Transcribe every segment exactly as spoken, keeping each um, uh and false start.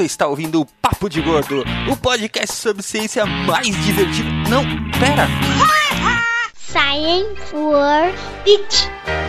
você está ouvindo o Papo de Gordo, o podcast sobre ciência mais divertido. Não, pera! Science World Beach.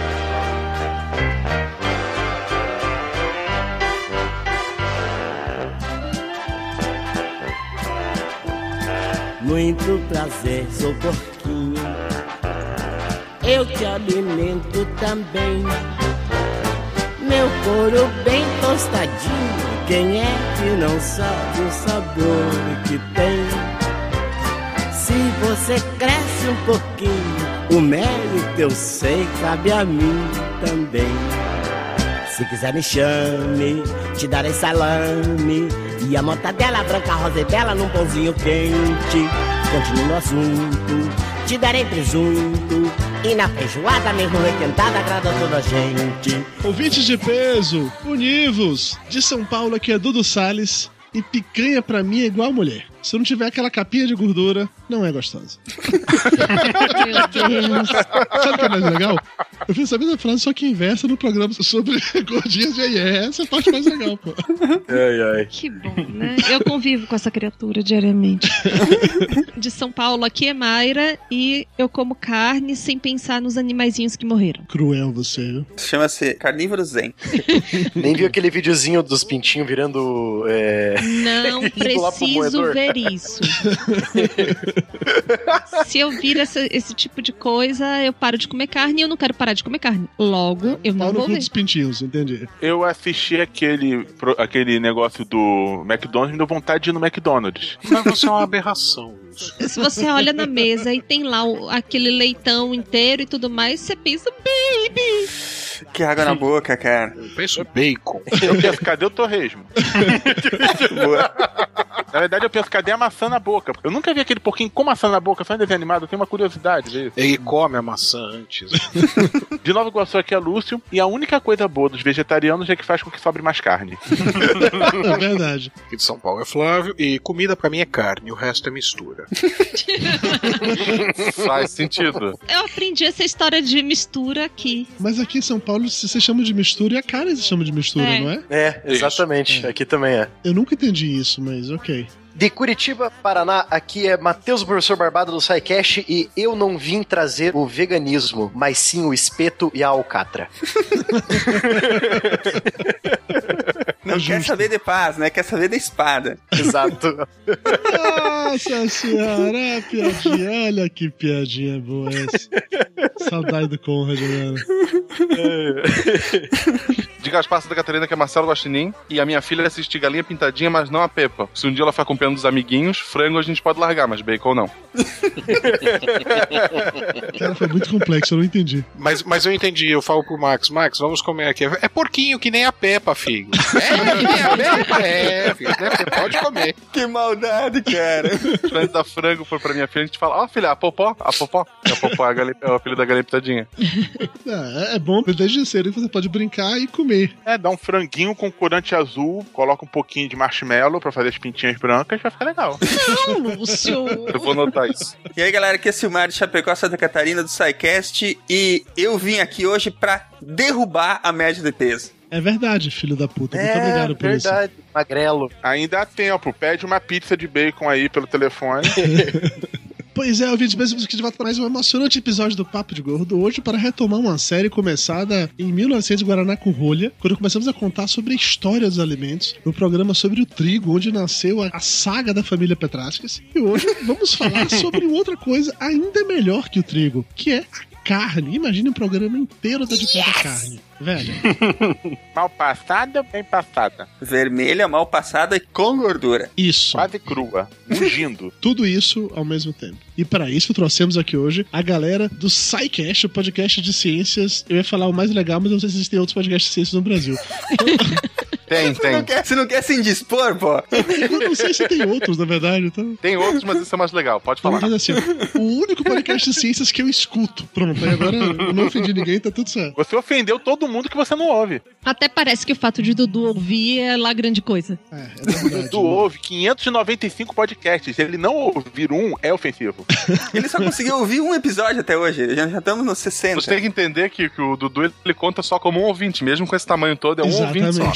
Muito prazer, sou porquinho. Eu te alimento também. Meu couro bem tostadinho. Quem é que não sabe o sabor que tem? Se você cresce um pouquinho, o mérito eu sei cabe a mim também. Se quiser me chame, te darei salame e a mortadela branca, rosa e bela num pãozinho quente. Continua no assunto, te darei presunto e na feijoada mesmo requentada agrada toda a gente. Ouvintes de peso, univos! De São Paulo aqui é Dudu Salles e picanha pra mim é igual mulher. Se não tiver aquela capinha de gordura, não é gostosa. Meu Deus. Sabe o que é mais legal? Eu fiz essa mesma frase, só que inversa no programa sobre gordinhas de I E. Essa é a parte mais legal, pô. Ai, ai. Que bom, né? Eu convivo com essa criatura diariamente. De São Paulo, aqui é Mayra e eu como carne sem pensar nos animaizinhos que morreram. Cruel você, viu? Chama-se Carnívoro Zen. Nem viu aquele videozinho dos pintinhos virando... É... Não preciso ver isso. Se eu vir essa, esse tipo de coisa, eu paro de comer carne e eu não quero parar de comer carne. Logo, eu não vou ver. Dos pintinhos, entendi. Eu assisti aquele, aquele negócio do McDonald's e me deu vontade de ir no McDonald's. Mas você é uma aberração. Se você olha na mesa e tem lá o, aquele leitão inteiro e tudo mais, você pensa, baby! Que água na boca, cara. Eu penso bacon. Eu penso, cadê o torresmo? Na verdade, eu penso, cadê a maçã na boca? Eu nunca vi aquele porquinho com maçã na boca, só em desenho animado, eu tenho uma curiosidade disso. Ele come a maçã antes. De Nova Iguaçu aqui é Lúcio, e a única coisa boa dos vegetarianos é que faz com que sobre mais carne. É verdade. Aqui de São Paulo é Flávio, e comida pra mim é carne, o resto é mistura. Faz sentido. Eu aprendi essa história de mistura aqui. Mas aqui em São Paulo, se você chama de mistura, e a carne se chama de mistura, É. não é? É, exatamente. Isso. Aqui também é. Eu nunca entendi isso, mas ok. De Curitiba, Paraná, aqui é Matheus, professor Barbado do SciCast, e eu não vim trazer o veganismo, mas sim o espeto e a alcatra. Não quer saber de paz, né? Quer saber da espada. Exato. Nossa senhora, é piadinha. Olha que piadinha boa essa. Saudade do Conrad, mano. De Gaspar Santa Catarina, que é Marcelo Guaxinim, e a minha filha assiste Galinha Pintadinha, mas não a Peppa. Se um dia ela ficar com pena dos amiguinhos, frango a gente pode largar, mas bacon não. Cara, foi muito complexo, eu não entendi. Mas, mas eu entendi, eu falo pro Max, Max, vamos comer aqui. É porquinho que nem a Peppa, filho. É, que nem a Peppa? É, filho, você pode comer. Que maldade, cara. Antes da frango for pra minha filha, a gente fala, ó, oh, filha, a Popó, a Popó. E a Popó é, a galinha, é o filho da Galinha Pintadinha. É, é bom, desde cedo que você pode brincar e comer. É, dá um franguinho com corante azul, coloca um pouquinho de marshmallow pra fazer as pintinhas brancas, vai ficar legal. Não, Lúcio. Eu vou notar isso. E aí, galera, aqui é Silmar de Chapecó, Santa Catarina, do SciCast, e eu vim aqui hoje pra derrubar a média de peso. É verdade, filho da puta. Muito É, obrigado por verdade. Magrelo. Ainda há tempo, pede uma pizza de bacon aí pelo telefone. isso. Pois é, ouvintes, estamos aqui de volta para mais um emocionante episódio do Papo de Gordo. Hoje para retomar uma série começada em mil e novecentos em Guaraná com rolha, quando começamos a contar sobre a história dos alimentos, no programa sobre o trigo, onde nasceu a, a saga da família Petrascas. E hoje vamos falar sobre outra coisa ainda melhor que o trigo, que é a carne. Imagine um programa inteiro dedicado à carne. Velho. Mal passada, bem passada. Vermelha, mal passada e com gordura. Isso. Quase crua, ungindo. Tudo isso ao mesmo tempo. E para isso trouxemos aqui hoje a galera do SciCast, o podcast de ciências. Eu ia falar o mais legal, mas não sei se existem outros podcasts de ciências no Brasil. Tem, Você tem. não quer, você não quer se indispor, pô? Eu não sei se tem outros, na verdade. Então... Tem outros, mas esse é mais legal, pode falar. Mas assim, o único podcast de ciências que eu escuto. Pronto, aí agora eu não ofendi ninguém, tá tudo certo. Você ofendeu todo mundo que você não ouve. Até parece que o fato de Dudu ouvir é lá grande coisa. É, é verdade. Dudu ouve quinhentos e noventa e cinco podcasts. Se ele não ouvir um, é ofensivo. Ele só conseguiu ouvir um episódio até hoje. Já, já estamos nos sessenta. Você tem que entender que, que o Dudu ele conta só como um ouvinte, mesmo com esse tamanho todo, é um Exatamente, ouvinte só. continua Então sendo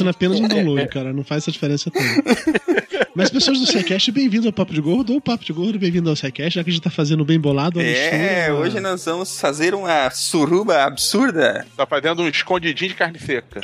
sendo apenas um download, cara. Não faz essa diferença toda. Mas pessoas do SciCast, bem-vindo ao Papo de Gordo, ou Papo de Gordo, bem-vindo ao SciCast, já que a gente tá fazendo bem bolado. É, mistura, hoje nós vamos fazer uma suruba absurda. Tá fazendo um escondidinho de carne seca.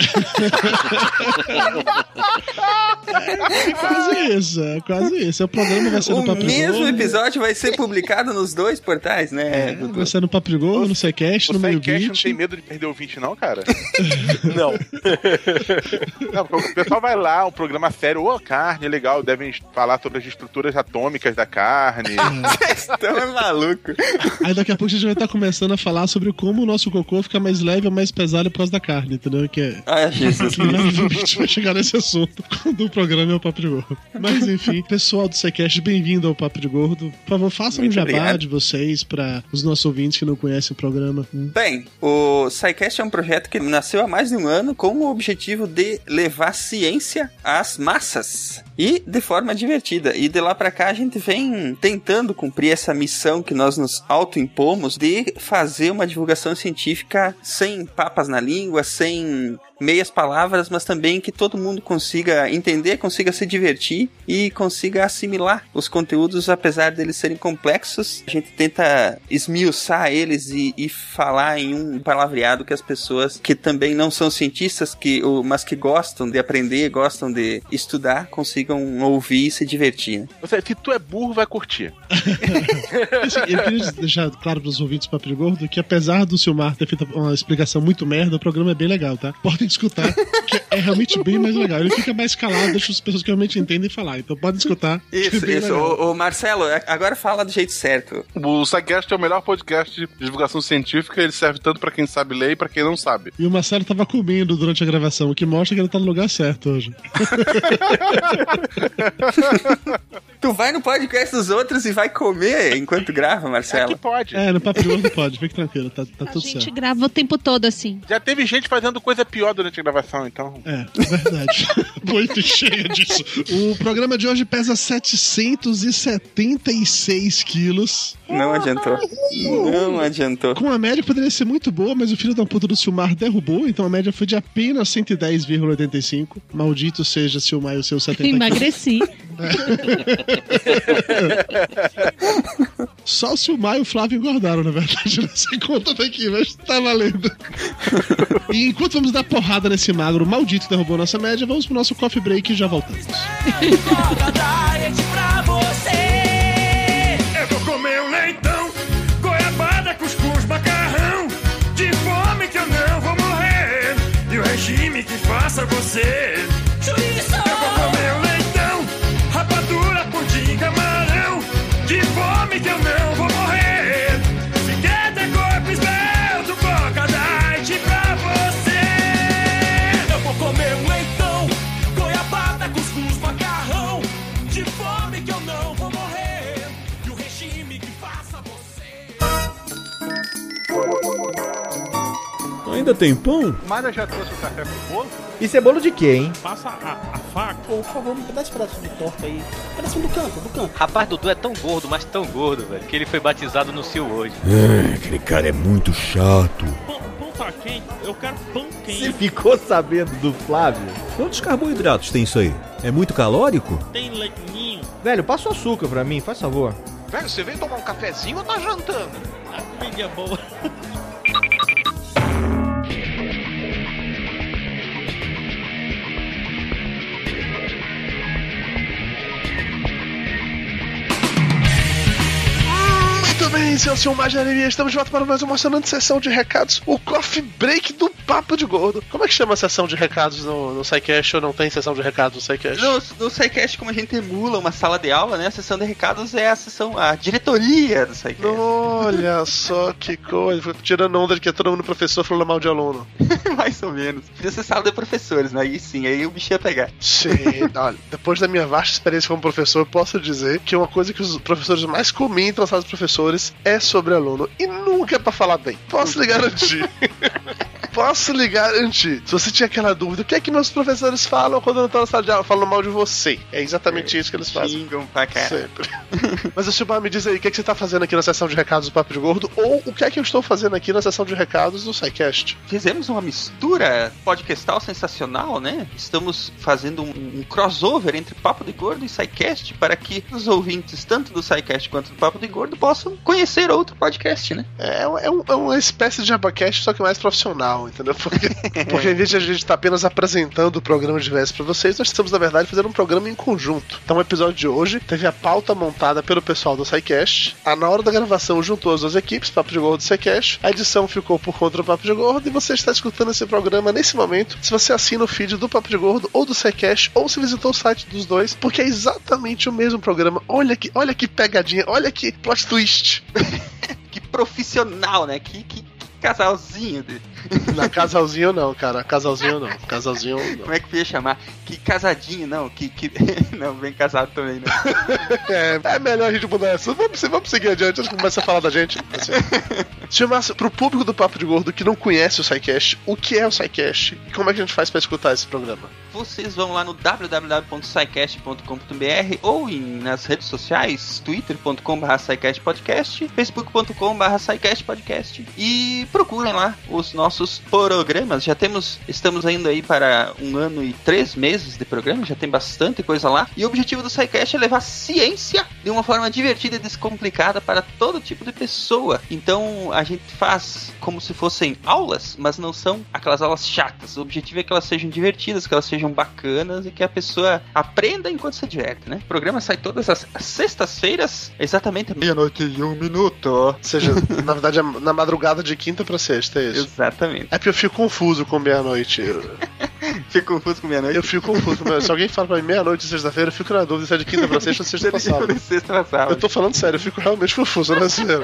É quase isso, é quase isso. O programa vai ser no Papo de Gordo. O mesmo episódio vai ser publicado nos dois portais, né? É, vai ser no Papo de Gordo, no SciCast, no Meio O SciCast não Beat. tem medo de perder o ouvinte, não, cara? Não. Não, o pessoal vai lá, um programa sério, ô, carne, legal, devem falar sobre as estruturas atômicas da carne. Vocês estão malucos. Aí daqui a pouco a gente vai estar começando a falar sobre como o nosso cocô fica mais leve ou mais pesado por causa da carne, entendeu? Que é... Ah, Jesus. Que inevitavelmente a gente vai chegar nesse assunto quando o programa é o Papo de Gordo. Mas enfim, pessoal do SciCast, bem-vindo ao Papo de Gordo. Por favor, façam um jabá obrigado. de vocês para os nossos ouvintes que não conhecem o programa. Bem, o SciCast é um projeto que nasceu há mais de um ano com o objetivo de levar ciência às massas e de forma divertida. E de lá pra cá a gente vem tentando cumprir essa missão que nós nos autoimpomos de fazer uma divulgação científica sem papas na língua, sem meias palavras, mas também que todo mundo consiga entender, consiga se divertir e consiga assimilar os conteúdos, apesar deles serem complexos. A gente tenta esmiuçar eles e, e falar em um palavreado que as pessoas que também não são cientistas, que, mas que gostam de aprender, gostam de estudar, consigam ouvir e se divertir. Né? Você, se tu é burro, vai curtir. Assim, eu queria deixar claro para os ouvintes do Papo de Gordo que apesar do Silmar ter feito uma explicação muito merda, o programa é bem legal, tá? Podem escutar, que é realmente bem mais legal. Ele fica mais calado, deixa as pessoas que realmente entendem falar. Então podem escutar. Isso, é isso. Ô, ô, Marcelo, agora fala do jeito certo. O SciCast é o melhor podcast de divulgação científica. Ele serve tanto pra quem sabe ler e pra quem não sabe. E o Marcelo tava comendo durante a gravação, o que mostra que ele tá no lugar certo hoje. Tu vai no podcast dos outros e vai comer enquanto grava, Marcelo? É que pode. É, no Papo de Gordo pode, fique tranquilo, tá, tá A tudo gente certo. grava o tempo todo assim. Já teve gente fazendo coisa pior durante a gravação, então. É, verdade. Muito cheia disso. O programa de hoje pesa setecentos e setenta e seis quilos. Não adiantou. Não adiantou. Com a média poderia ser muito boa, mas o filho da puta do Silmar derrubou, então a média foi de apenas cento e dez vírgula oitenta e cinco. Maldito seja Silmar e o seu setenta quilos. Emagreci. Só o Silmar e o Flávio engordaram, na verdade. Não sei conta daqui, mas tá valendo. E enquanto vamos dar porrada nesse magro maldito que derrubou nossa média, vamos pro nosso coffee break e já voltamos. Eu vou comer um leitão, goiabada, cuscuz, macarrão. De fome que eu não vou morrer. E o regime que faça você. Juízo! Eu vou comer um leitão, rapadura, pudim, camarão. De fome que eu não vou morrer. Se quer ter corpo esbelto, Coca Diet pra você. Eu vou comer um leitão, goiabada, cuscuz, macarrão. De fome que eu não vou morrer. E o regime que faça você. Ainda tem pão? Mara já trouxe o café pro bolo? Isso é bolo de quê, hein? Passa a, a faca. Pô, por favor, me dá esse pedaço de torta aí. Pedacinho do canto, do canto. Rapaz, Dudu é tão gordo, mas tão gordo, velho, que ele foi batizado no Sil hoje. É, aquele cara é muito chato. Pão, pão tá quente? Eu quero pão quente. Você ficou sabendo do Flávio? Quantos carboidratos tem isso aí? É muito calórico? Tem leitinho. Velho, passa o açúcar pra mim, faz favor. Velho, você veio tomar um cafezinho ou tá jantando? A comida é boa. Muito bem, seu Silmar Jeremias, estamos de volta para mais uma emocionante sessão de recados, o Coffee Break do Papo de Gordo. Como é que chama a sessão de recados no, no SciCast ou não tem sessão de recados no SciCast? No, no SciCast, como a gente emula uma sala de aula, né? A sessão de recados é a sessão, a diretoria do SciCast. Olha só que coisa, tirando onda de que é todo mundo professor falando mal de aluno. Mais ou menos. Podia ser sala de professores, né? Aí sim, aí o bicho ia pegar. Sim, olha, depois da minha vasta experiência como professor, posso dizer que uma coisa que os professores mais comentam na sala dos professores é sobre aluno. E nunca é pra falar bem. Posso lhe garantir. Posso lhe garantir, se você tinha aquela dúvida, o que é que meus professores falam quando eu não tô na sala de aula? Falam mal de você. É exatamente isso que eles fazem. Xingam pra cá. Sempre. Mas o Silmar, me diz aí, o que é que você tá fazendo aqui na sessão de recados do Papo de Gordo? Ou o que é que eu estou fazendo aqui na sessão de recados do SciCast? Fizemos uma mistura podcastal sensacional, né? Estamos fazendo um, um crossover entre Papo de Gordo e SciCast para que os ouvintes, tanto do SciCast quanto do Papo de Gordo, possam conhecer outro podcast, né? É, é, um, é uma espécie de Jabacast, só que mais profissional, entendeu? Porque, porque em vez de a gente estar tá apenas apresentando o programa de vez para vocês, nós estamos, na verdade, fazendo um programa em conjunto. Então, o episódio de hoje teve a pauta montada pelo pessoal do SciCast. Ah, na hora da gravação, juntou as duas equipes, Papo de Gordo e SciCast. A edição ficou por conta do Papo de Gordo e você está escutando esse programa nesse momento, se você assina o feed do Papo de Gordo ou do SciCast, ou se visitou o site dos dois, porque é exatamente o mesmo programa. Olha que, olha que pegadinha, olha que plot twist. Que profissional, né? Que, que, que casalzinho dele. Não, casalzinho não, cara. Casalzinho não. Casalzinho não. Como é que eu ia chamar? Que casadinho, não. Que, que... Não, bem casado também, né? é, é melhor a gente mudar essa. Vamos, vamos seguir adiante antes que comece a falar da gente. Assim. Chamar pro público do Papo de Gordo que não conhece o SciCast, o que é o SciCast e como é que a gente faz pra escutar esse programa? Vocês vão lá no w w w ponto scicast ponto com ponto b r ou em, nas redes sociais, twitter ponto com barra scicast podcast, facebook ponto com barra scicast podcast e procurem lá os nossos programas. Já temos, estamos indo aí para um ano e três meses de programa, já tem bastante coisa lá. E o objetivo do SciCast é levar ciência de uma forma divertida e descomplicada para todo tipo de pessoa. Então a gente faz como se fossem aulas, mas não são aquelas aulas chatas. O objetivo é que elas sejam divertidas, que elas sejam bacanas e que a pessoa aprenda enquanto se diverte, né? O programa sai todas as sextas-feiras, exatamente meia-noite e um minuto. Ou seja, na verdade é na madrugada de quinta pra sexta, é isso? Exatamente. É porque eu fico confuso com meia-noite. Fico confuso com meia-noite? Eu fico confuso com meia-noite. Se alguém fala pra mim meia-noite de sexta-feira, eu fico na dúvida se é de quinta pra sexta ou sexta passada. Sexta passada. Eu tô falando sério, eu fico realmente confuso, não é sério.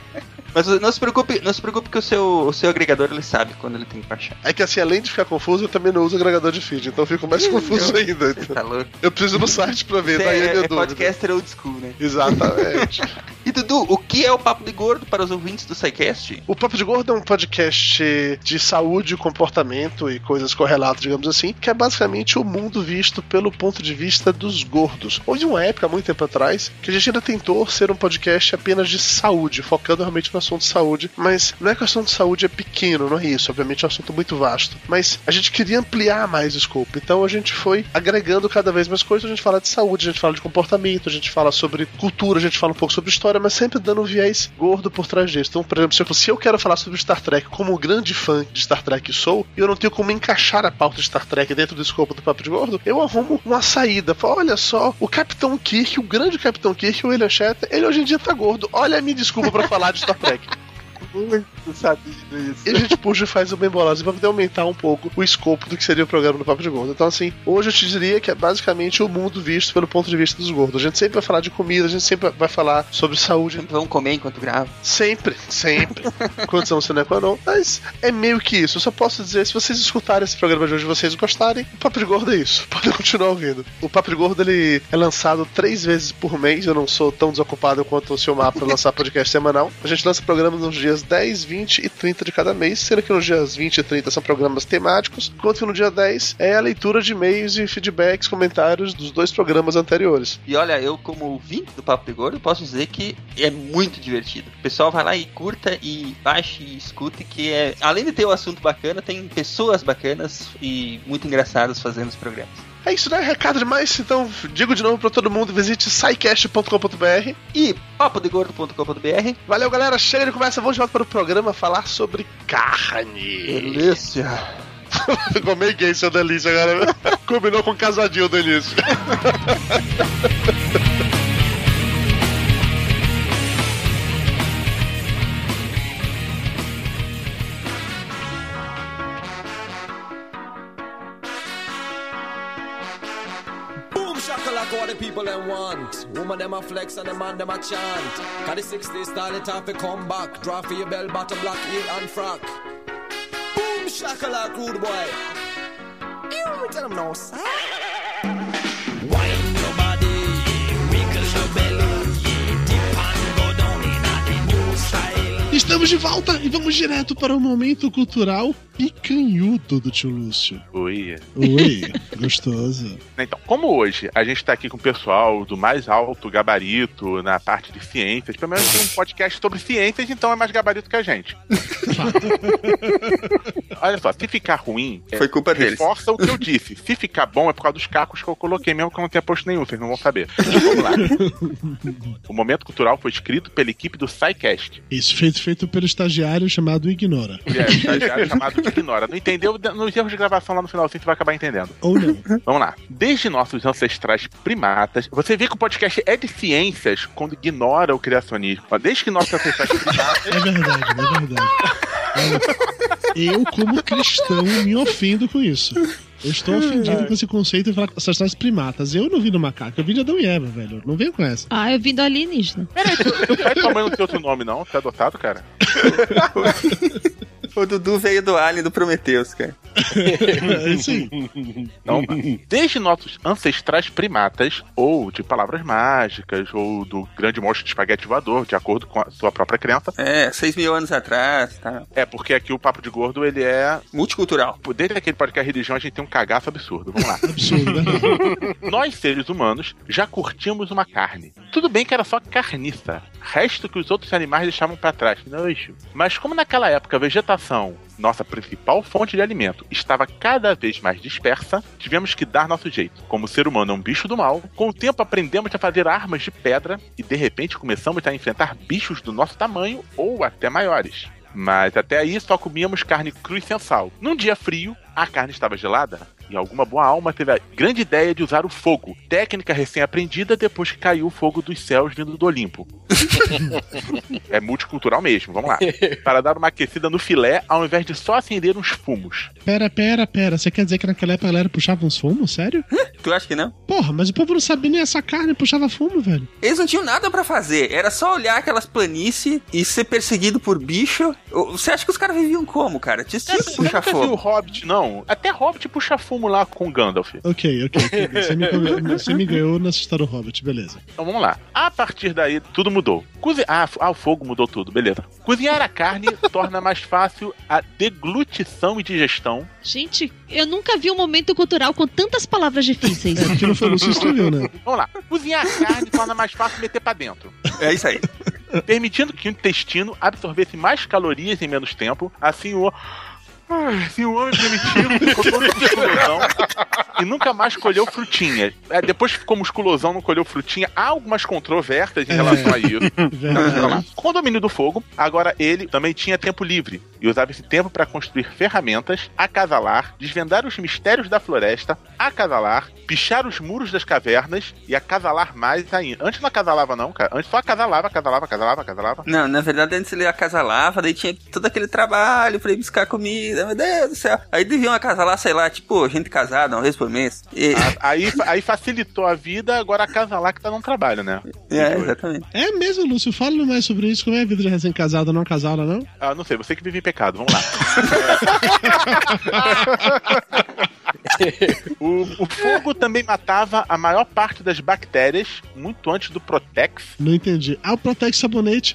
Mas não se preocupe, não se preocupe que o seu, o seu agregador ele sabe quando ele tem que baixar. É que assim, além de ficar confuso, eu também não uso agregador de feed, então eu fico mais confuso ainda. Então. Tá louco. Eu preciso no site pra ver, Você daí é, é, minha é dúvida. podcaster old school, né? Exatamente. E Dudu, o que é o Papo de Gordo para os ouvintes do SciCast? O Papo de Gordo é um podcast de saúde, comportamento e coisas correlatas, digamos assim, que é basicamente o mundo visto pelo ponto de vista dos gordos. Houve uma época, muito tempo atrás, que a gente ainda tentou ser um podcast apenas de saúde, focando realmente no assunto de saúde, mas não é que o assunto de saúde é pequeno, não é isso, obviamente é um assunto muito vasto, mas a gente queria ampliar mais o escopo, então a gente foi agregando cada vez mais coisas. A gente fala de saúde, a gente fala de comportamento, a gente fala sobre cultura, a gente fala um pouco sobre história, mas sempre dando um viés gordo por trás disso. Então, por exemplo, se eu quero falar sobre Star Trek como um grande fã de Star Trek sou, e eu não tenho como encaixar a pauta de Star Trek dentro do escopo do Papo de Gordo, eu arrumo uma saída. Falo, olha só, o Capitão Kirk, o grande Capitão Kirk, o William Shatner, ele hoje em dia tá gordo. Olha a minha desculpa pra falar de Star Trek. Muito sabido isso. E a gente puxa e faz o bem bolado pra poder aumentar um pouco o escopo do que seria o programa do Papo de Gordo. Então, assim, hoje eu te diria que é basicamente o mundo visto pelo ponto de vista dos gordos. A gente sempre vai falar de comida, a gente sempre vai falar sobre saúde. Sempre vão comer enquanto grava. Sempre, sempre. Condição sine qua non. Mas é meio que isso. Eu só posso dizer, se vocês escutarem esse programa de hoje e vocês gostarem, o Papo de Gordo é isso. Podem continuar ouvindo. O Papo de Gordo, ele é lançado três vezes por mês. Eu não sou tão desocupado quanto o Silmar para lançar podcast semanal. A gente lança programa nos dias dez, vinte e trinta de cada mês, sendo que nos dias vinte e trinta são programas temáticos, enquanto que no dia dez é a leitura de e-mails e feedbacks, comentários dos dois programas anteriores. E olha, eu como ouvinte do Papo de Gordo posso dizer que é muito divertido. O pessoal vai lá e curta e baixe e escute, que é, além de ter um assunto bacana, tem pessoas bacanas e muito engraçadas fazendo os programas. É isso, né? Recado demais. Então, digo de novo pra todo mundo, visite scicast ponto com ponto b r e papo de gordo ponto com ponto b r. Valeu, galera. Chega de conversa. Vamos de volta para o programa falar sobre carne. Delícia. Ficou meio gay seu delícia agora. Combinou com casadinho o delícia. What the people them want. Woman them a flex and the man them a chant. Cause the sixties style it off a come back. Draw for your bell bottom black heel and frock. Boom shakalak rude boy. You tell them no sir. Wine your body, wiggle your belly, dip and go down in a the new style. Estamos de volta e vamos direto para o momento cultural picanhudo do tio Lúcio. Oi. Oi, gostoso. Então, como hoje a gente tá aqui com o pessoal do mais alto gabarito na parte de ciências, pelo menos tem um podcast sobre ciências, então é mais gabarito que a gente. Olha só, se ficar ruim, foi culpa deles. Reforça o que eu disse. Se ficar bom é por causa dos cacos que eu coloquei, mesmo que eu não tenha posto nenhum, vocês não vão saber. Vamos lá. O momento cultural foi escrito pela equipe do SciCast. Isso, feito, feito pelo estagiário chamado Ignora. É, estagiário chamado Ignora. Não entendeu? Nos erros de gravação lá no final, você vai acabar entendendo. Ou não. Vamos lá. Desde nossos ancestrais primatas, você vê que o podcast é de ciências quando ignora o criacionismo. Desde que nossos ancestrais primatas... É verdade, é verdade. Eu, como cristão, me ofendo com isso. Eu estou ofendido com esse conceito de falar ancestrais primatas. Eu não vim do macaco, eu vim de Adão e Eva, velho. Não venho com essa. Ah, eu vim do alienígena. Peraí, teu pai e tua mãe não tem outro nome, não? Você é adotado, cara? O Dudu veio do Alien do Prometheus, cara. Sim. Então, desde nossos ancestrais primatas, ou de palavras mágicas, ou do grande monstro de espaguete voador, de acordo com a sua própria crença. É, seis mil anos atrás, tá? É, porque aqui o Papo de Gordo, ele é... multicultural. Desde aquele podcast religião, a gente tem um cagaço absurdo. Vamos lá. Absurdo, né? Nós, seres humanos, já curtimos uma carne. Tudo bem que era só carniça. Resto que os outros animais deixavam pra trás. Nojo. Mas como naquela época a vegetação, nossa principal fonte de alimento, estava cada vez mais dispersa, tivemos que dar nosso jeito. Como o ser humano é um bicho do mal, com o tempo aprendemos a fazer armas de pedra e de repente começamos a enfrentar bichos do nosso tamanho ou até maiores. Mas até aí só comíamos carne crua e sem sal. Num dia frio, a carne estava gelada e alguma boa alma teve a grande ideia de usar o fogo, técnica recém-aprendida depois que caiu o fogo dos céus vindo do Olimpo. É multicultural mesmo, vamos lá. Para dar uma aquecida no filé, ao invés de só acender uns fumos. Pera, pera, pera. Você quer dizer que naquela época a galera puxava uns fumos? Sério? Tu acha que não? Porra, mas o povo não sabia nem essa carne puxava fumo, velho. Eles não tinham nada pra fazer. Era só olhar aquelas planícies e ser perseguido por bicho. Você acha que os caras viviam como, cara? Tinha que Você nunca viu o Hobbit, não? Até Hobbit puxa fumo lá com o Gandalf. Ok, ok. Você me, você me ganhou nessa história do Hobbit, beleza. Então vamos lá. A partir daí, tudo mudou. Cozi... Ah, ah, o fogo mudou tudo, beleza. Cozinhar a carne torna mais fácil a deglutição e digestão. Gente, eu nunca vi um momento cultural com tantas palavras difíceis. É, porque não foi o Lúcio escreveu, né? Vamos lá. Cozinhar a carne torna mais fácil meter pra dentro. É isso aí. Permitindo que o intestino absorvesse mais calorias em menos tempo, assim o... Se o homem primitivo ficou todo musculosão e nunca mais colheu frutinha. É, depois que ficou musculosão, não colheu frutinha. Há algumas controvérsias em relação é. a isso. Então, com o domínio do fogo, agora ele também tinha tempo livre e usava esse tempo para construir ferramentas, acasalar, desvendar os mistérios da floresta, acasalar, pichar os muros das cavernas e acasalar mais ainda. Antes não acasalava não, cara. Antes só acasalava, acasalava, acasalava, acasalava. Não, na verdade antes ele acasalava, daí tinha todo aquele trabalho pra ir buscar comida. Meu Deus do céu. Aí deviam acasalar, sei lá, tipo, gente casada uma vez por mês. E... Aí, aí facilitou a vida, agora acasalar que tá num trabalho, né? É, exatamente. É mesmo, Lúcio. Fala mais sobre isso. Como é a vida de recém-casado, não casada, não? Ah, não sei. Você que vive em pecado. Vamos lá. o, o fogo também matava a maior parte das bactérias muito antes do Protex. Não entendi. Ah, o Protex sabonete.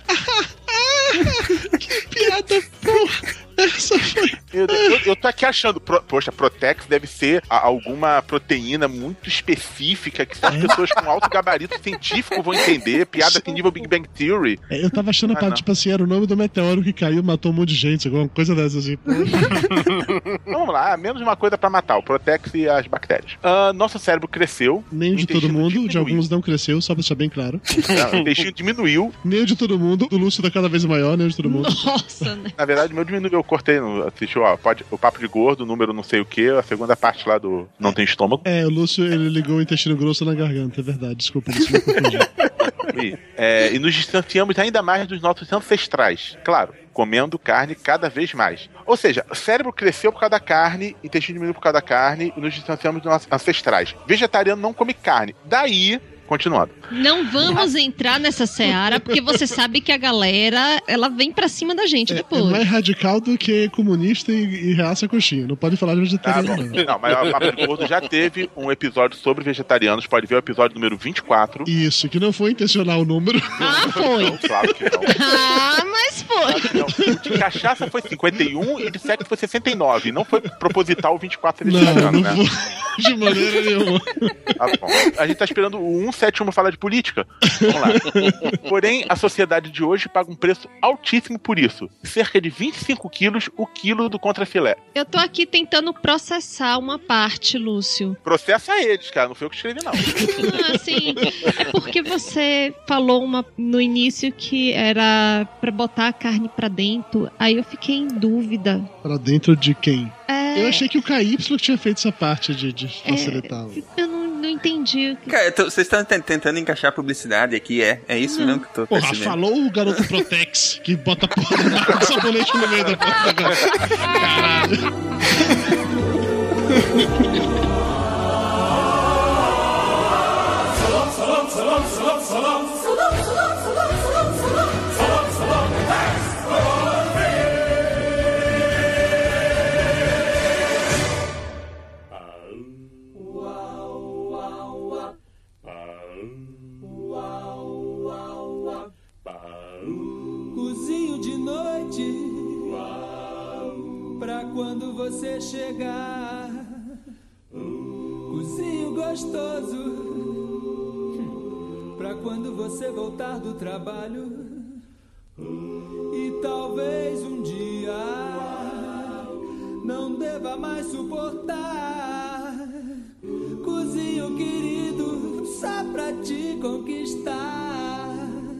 Que piada porra. Essa foi. Eu, eu, eu tô aqui achando, pro, poxa, Protex deve ser a, alguma proteína muito específica que só as é? pessoas com alto gabarito científico vão entender. Piada tem nível Big Bang Theory. É, eu tava achando a parte, tipo assim, era o nome do meteoro que caiu e matou um monte de gente, alguma coisa dessas assim. Vamos lá, menos uma coisa pra matar, o Protex e as bactérias. Uh, nosso cérebro cresceu. Nem o de todo mundo, diminuiu. De alguns não cresceu, só pra deixar bem claro. Não, o intestino diminuiu. Nem o de todo mundo, do Lúcio tá cada vez maior, nem o de todo mundo. Nossa, né? Na verdade, o meu diminuiu. Eu cortei, assistiu, ó, pode, o Papo de Gordo, número não sei o que, a segunda parte lá do Não Tem Estômago. É, o Lúcio, ele ligou o intestino grosso na garganta, é verdade, desculpa, Lúcio, me confundi. E, é, e nos distanciamos ainda mais dos nossos ancestrais, claro, comendo carne cada vez mais. Ou seja, o cérebro cresceu por causa da carne, intestino diminuiu por causa da carne, e nos distanciamos dos nossos ancestrais. Vegetariano não come carne. Daí Continuando. Não vamos entrar nessa seara, porque você sabe que a galera, ela vem pra cima da gente É, depois. é mais radical do que comunista e, e reaça coxinha. Não pode falar de vegetariano, Tá bom. não. Não, mas a Papo de Gordo já teve um episódio sobre vegetarianos. Pode ver o episódio número vinte e quatro. Isso, que não foi intencional o número. Ah, foi. Não, claro que não. Ah, mas foi. Não, o de cachaça foi cinquenta e um e de sexo foi sessenta e nove. Não foi proposital o vinte e quatro Não, vegetariano, não né? foi de maneira nenhuma. Tá bom. A gente tá esperando o cento e setenta e um falar de política. Vamos lá. Porém, a sociedade de hoje paga um preço altíssimo por isso. Cerca de vinte e cinco quilos o quilo do contrafilé. Eu tô aqui tentando processar uma parte, Lúcio. Processa eles, cara. Não foi eu que escrevi, não. Ah, assim, é porque você falou uma, no início que era pra botar a carne pra dentro. Aí eu fiquei em dúvida. Pra dentro de quem? É, Eu achei que o K Y tinha feito essa parte de, de facilitar. eu não, não entendi. Cara, eu tô- vocês estão tent- tentando encaixar publicidade aqui, é? É isso mesmo que eu tô Porra, percebendo. falou o garoto Protex que bota porra de marca de sabonete no meio da porta. Caralho. Cozinho de noite pra quando você chegar. Cozinho gostoso pra quando você voltar do trabalho. E talvez um dia não deva mais suportar. Cozinho querido só pra te conquistar.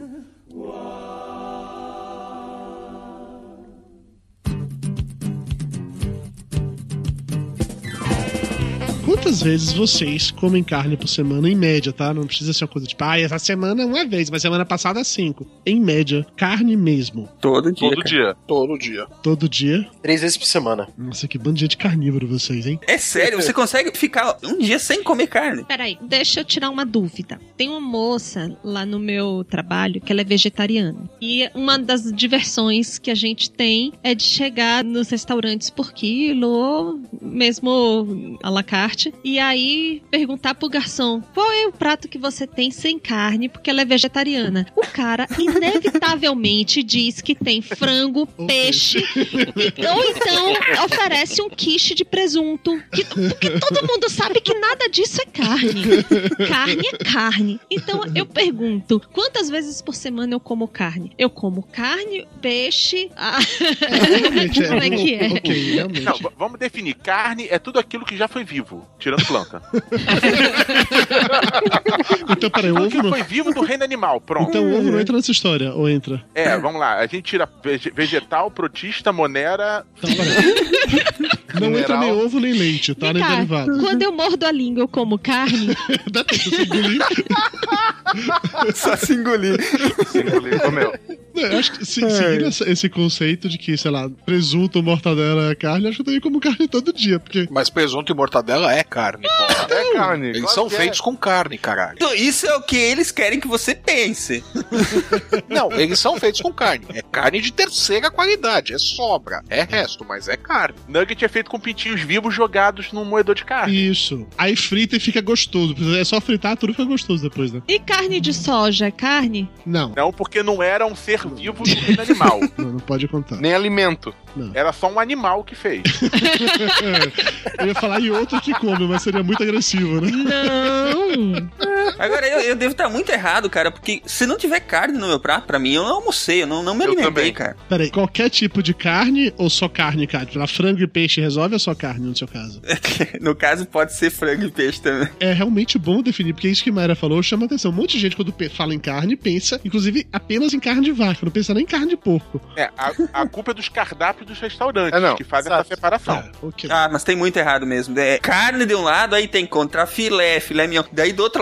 Quantas vezes vocês comem carne por semana, em média, tá? Não precisa ser uma coisa tipo, ah, essa semana uma vez, mas semana passada cinco. Em média, carne mesmo. Todo dia. Todo cara. dia. Todo dia. Todo dia. Três vezes por semana. Nossa, que bando de gente carnívoro vocês, hein? É sério, você consegue ficar um dia sem comer carne? Peraí, deixa eu tirar uma dúvida. Tem uma moça lá no meu trabalho que ela é vegetariana. E uma das diversões que a gente tem é de chegar nos restaurantes por quilo, ou mesmo à la carte, e aí perguntar pro garçom qual é o prato que você tem sem carne, porque ela é vegetariana. O cara inevitavelmente diz que tem frango, peixe, ou então oferece um quiche de presunto. Que, porque todo mundo sabe que nada disso é carne. Carne é carne. Então eu pergunto, quantas vezes por semana eu como carne? Eu como carne, peixe... Ah. Realmente, Como é que é? Ok, realmente. Não, v- vamos definir. Carne é tudo aquilo que já foi vivo, tirando planta. Então, peraí, Tudo ovo que não... foi vivo do reino animal, pronto. Então o ovo não entra nessa história, ou entra? É, vamos lá. A gente tira vege- vegetal, protista, monera... Então, peraí. Não entra nem ovo nem leite, tá? Nem Tá, derivado. quando eu mordo a língua, eu como carne. Dá tempo de engolir. Só se engolir. Se engolir, comeu. Não, eu acho que se, seguindo essa- esse conceito de que, sei lá, presunto, mortadela é carne, eu acho que eu também como carne todo dia, porque... Mas presunto e mortadela é carne, porra. É carne. Eles claro são que é. feitos com carne, caralho. Então, isso é o que eles querem que você pense. Não, eles são feitos com carne. É carne de terceira qualidade. É sobra. É resto, mas é carne. Nugget é feito com pintinhos vivos jogados num moedor de carne. Isso. Aí frita e fica gostoso. É só fritar, tudo fica gostoso depois, né? E carne de soja é carne? Não, Não, porque não era um ser vivo do reino animal. não, não pode contar. Nem alimento. Era só um animal que fez. Eu ia falar em outro que come, mas seria muito agressivo, né? Não. Agora, eu, eu devo estar muito errado, cara, porque se não tiver carne no meu prato, pra mim, eu não almocei, eu não, não me Eu alimentei, também. cara. Peraí, qualquer tipo de carne ou só carne, cara? Pra frango e peixe resolve ou só carne no seu caso? No caso, pode ser frango e peixe também. É realmente bom definir, porque isso que a Mayra falou chama atenção. Um monte de gente, quando pe- fala em carne, pensa, inclusive, apenas em carne de vaca, não pensa nem em carne de porco. É, a, a culpa é dos cardápios dos restaurantes, É, não. que fazem Exato. essa separação. Ok. Ah, mas tem muito errado mesmo. É carne de um lado, aí tem contrafilé, filé mignon. Daí do outro lado tem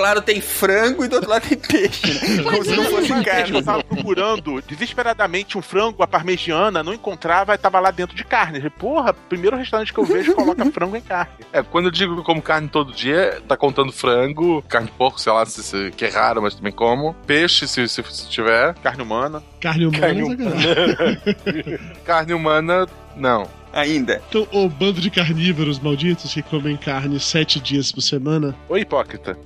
frango e do outro lado tem peixe, né? Como se não fosse carne. Eu tava procurando desesperadamente um frango à parmegiana, não encontrava e tava lá dentro de carne. Eu falei, porra, primeiro restaurante que eu vejo coloca frango em carne. É, quando eu digo que como carne todo dia, tá contando frango, carne de porco, sei lá, se, se, que é raro, mas também como. Peixe, se, se, se tiver. Carne humana. Carne humana, carne, humana. Carne humana, não. Ainda. Então, o bando de carnívoros malditos que comem carne sete dias por semana. Ô, hipócrita.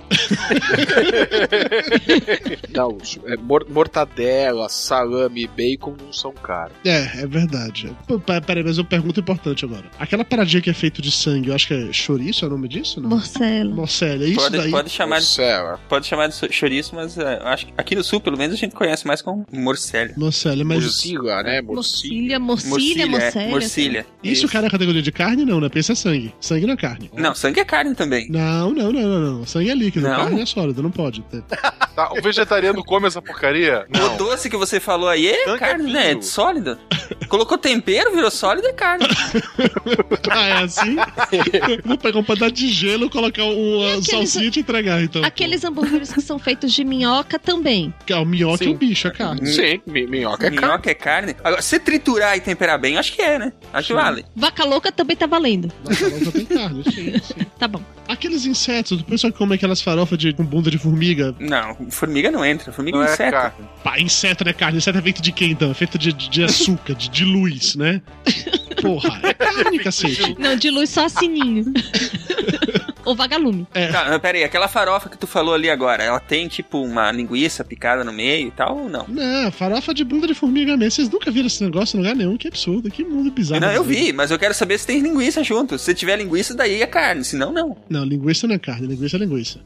Não, é, mortadela, salame e bacon não são caros. É, é verdade. Pô, peraí, mas eu pergunto importante agora. Aquela paradinha que é feito de sangue, eu acho que é chouriço, é o nome disso? Não? Morcela. Morcela, é isso pode, daí? Pode chamar, morcela. De, pode chamar de chouriço, mas uh, acho que aqui no sul, pelo menos, a gente conhece mais como morcela. Morcela, mas... Morcilha, né? Morcilha, morcilha, morcilha. Morcilha. Isso, cara, é categoria de carne? Não, né? Pensa sangue. Sangue não é carne. Não, sangue é carne também. Não, não, não, não. não. Sangue é líquido, não. Carne é sólida, não pode ter. Tá, o vegetariano come essa porcaria? Não. O doce que você falou aí é sangue carne, é né? É sólida. Colocou tempero, virou sólido, é carne. Ah, é assim? Vou pegar um pedaço de gelo, colocar uma aqueles, salsicha e entregar, então. Aqueles hambúrgueres que são feitos de minhoca também. Que é o minhoca é um bicho, é carne. Sim, minhoca é minhoca carne. é carne. Agora, se triturar e temperar bem, acho que é, né? Acho que vale. Vaca louca também tá valendo. Vaca louca tem carne, sim, sim. Tá bom. Aqueles insetos, o pessoal que come aquelas farofas de, com bunda de formiga. Não, formiga não entra. Formiga não é inseto. É Pá, inseto não é carne. Inseto é feito de quê, então? É feito de, de, de açúcar, de, de luz, né? Porra, é carne, cacete. Não, de luz só sininho. Ou vagalume. É. Tá, pera aí, aquela farofa que tu falou ali agora, ela tem tipo uma linguiça picada no meio e tal ou não? Não, farofa de bunda de formiga mesmo. Vocês nunca viram esse negócio em lugar nenhum, que absurdo, que mundo bizarro. Não, eu vi, mas eu quero saber se tem linguiça junto. Se tiver linguiça, daí é carne, senão não. Não, linguiça não é carne, linguiça é linguiça.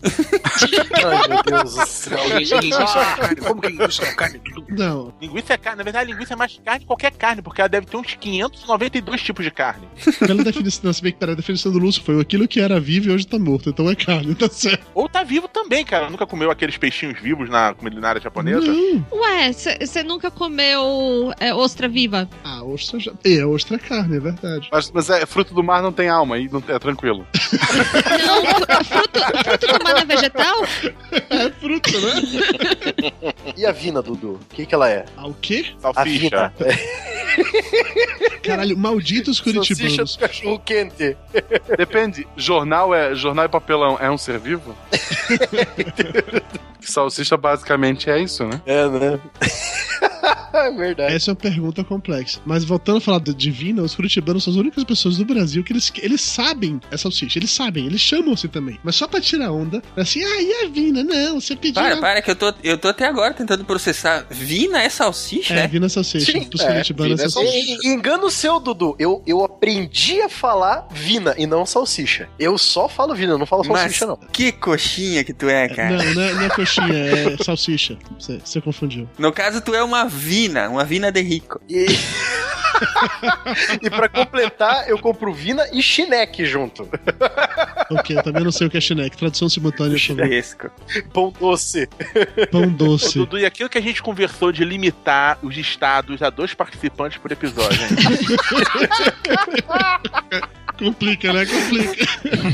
Ai, meu Deus do céu. Linguiça é carne, como que linguiça é carne? Não. Linguiça é carne, na verdade, linguiça é mais carne que qualquer carne, porque ela deve ter uns quinhentos e noventa e dois tipos de carne. Pela definição, não, se bem que pera, a definição do Lúcio foi aquilo que era vivo e hoje tá morto, então é carne, tá certo. Ou tá vivo também, cara. Nunca comeu aqueles peixinhos vivos na culinária japonesa? Não. Ué, você nunca comeu é, ostra viva? Ah, ostra já... É, ostra é carne, é verdade. Mas, mas é, fruto do mar não tem alma, aí não, é tranquilo. Não, fruto, fruto do mar não é vegetal? É fruto, né? E a vina, Dudu? O que que ela é? Ah, o quê? Salsicha. Caralho, malditos curitibanos. Salsicha do cachorro quente. Depende. Jornal é jornal e papelão é um ser vivo? Salsicha basicamente é isso, né? É, né? É verdade. Essa é uma pergunta complexa. Mas voltando a falar de divina, os curitibanos são as únicas pessoas do Brasil que eles, eles sabem essa salsicha. Eles sabem, eles chamam assim também. Mas só pra tirar onda, assim, ah, e a vina? Não, você pediu. Para, para, que eu tô, eu tô até agora tentando processar. Vina é salsicha? É, vina é salsicha. Sim, Pros é, curitibanos é salsicha. E, engano seu, Dudu. Eu, eu aprendi a falar vina e não salsicha. Eu só falo vina, eu não falo salsicha, Mas não. Que coxinha que tu é, cara. Não, não é, não é coxinha, é salsicha. Você, você confundiu. No caso, tu é uma vina, uma vina de rico. E... e pra completar, eu compro vina e chineque junto. Ok, eu também não sei o que é chineque. Tradução simultânea. Chinesco. Pão doce. Pão doce. Ô, Dudu, e aquilo que a gente conversou de limitar os estados a dois participantes por episódio, hein? Complica, né? Complica.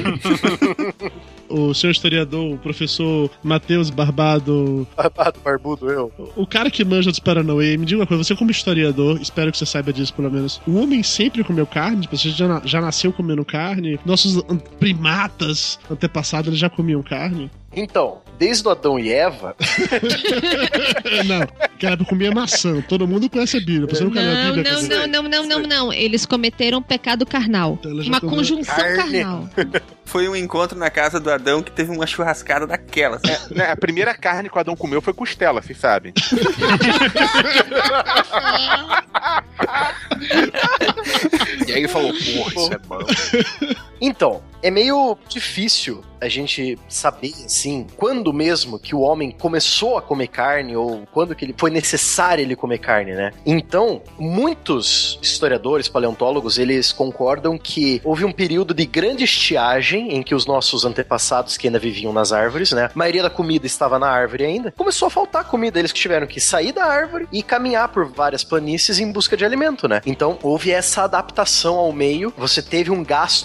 O senhor historiador, o professor Matheus Barbado. Barbado, barbudo, eu. O cara que manja dos Paranauê, me diga uma coisa, você como historiador, espero que você saiba disso pelo menos. O homem sempre comeu carne? Você já, já nasceu comendo carne? Nossos primatas antepassados, eles já comiam carne? Então, desde o Adão e Eva... Não, aquela época comia maçã. Todo mundo conhece a Bíblia. Você nunca leu a Bíblia? Não, não, não, não, não, não. Eles cometeram um pecado carnal. Então, uma conjunção carne. carnal. Foi um encontro na casa do Adão que teve uma churrascada daquelas. É, né, a primeira carne que o Adão comeu foi costela, vocês sabem. E aí ele falou, porra, isso é bom. Então, é meio difícil a gente saber, assim, quando mesmo que o homem começou a comer carne ou quando que ele foi necessário ele comer carne, né? Então, muitos historiadores, paleontólogos, eles concordam que houve um período de grande estiagem em que os nossos antepassados que ainda viviam nas árvores, né? A maioria da comida estava na árvore ainda. Começou a faltar comida, eles tiveram que sair da árvore e caminhar por várias planícies em busca de alimento, né? Então, houve essa adaptação ao meio, você teve um gasto muito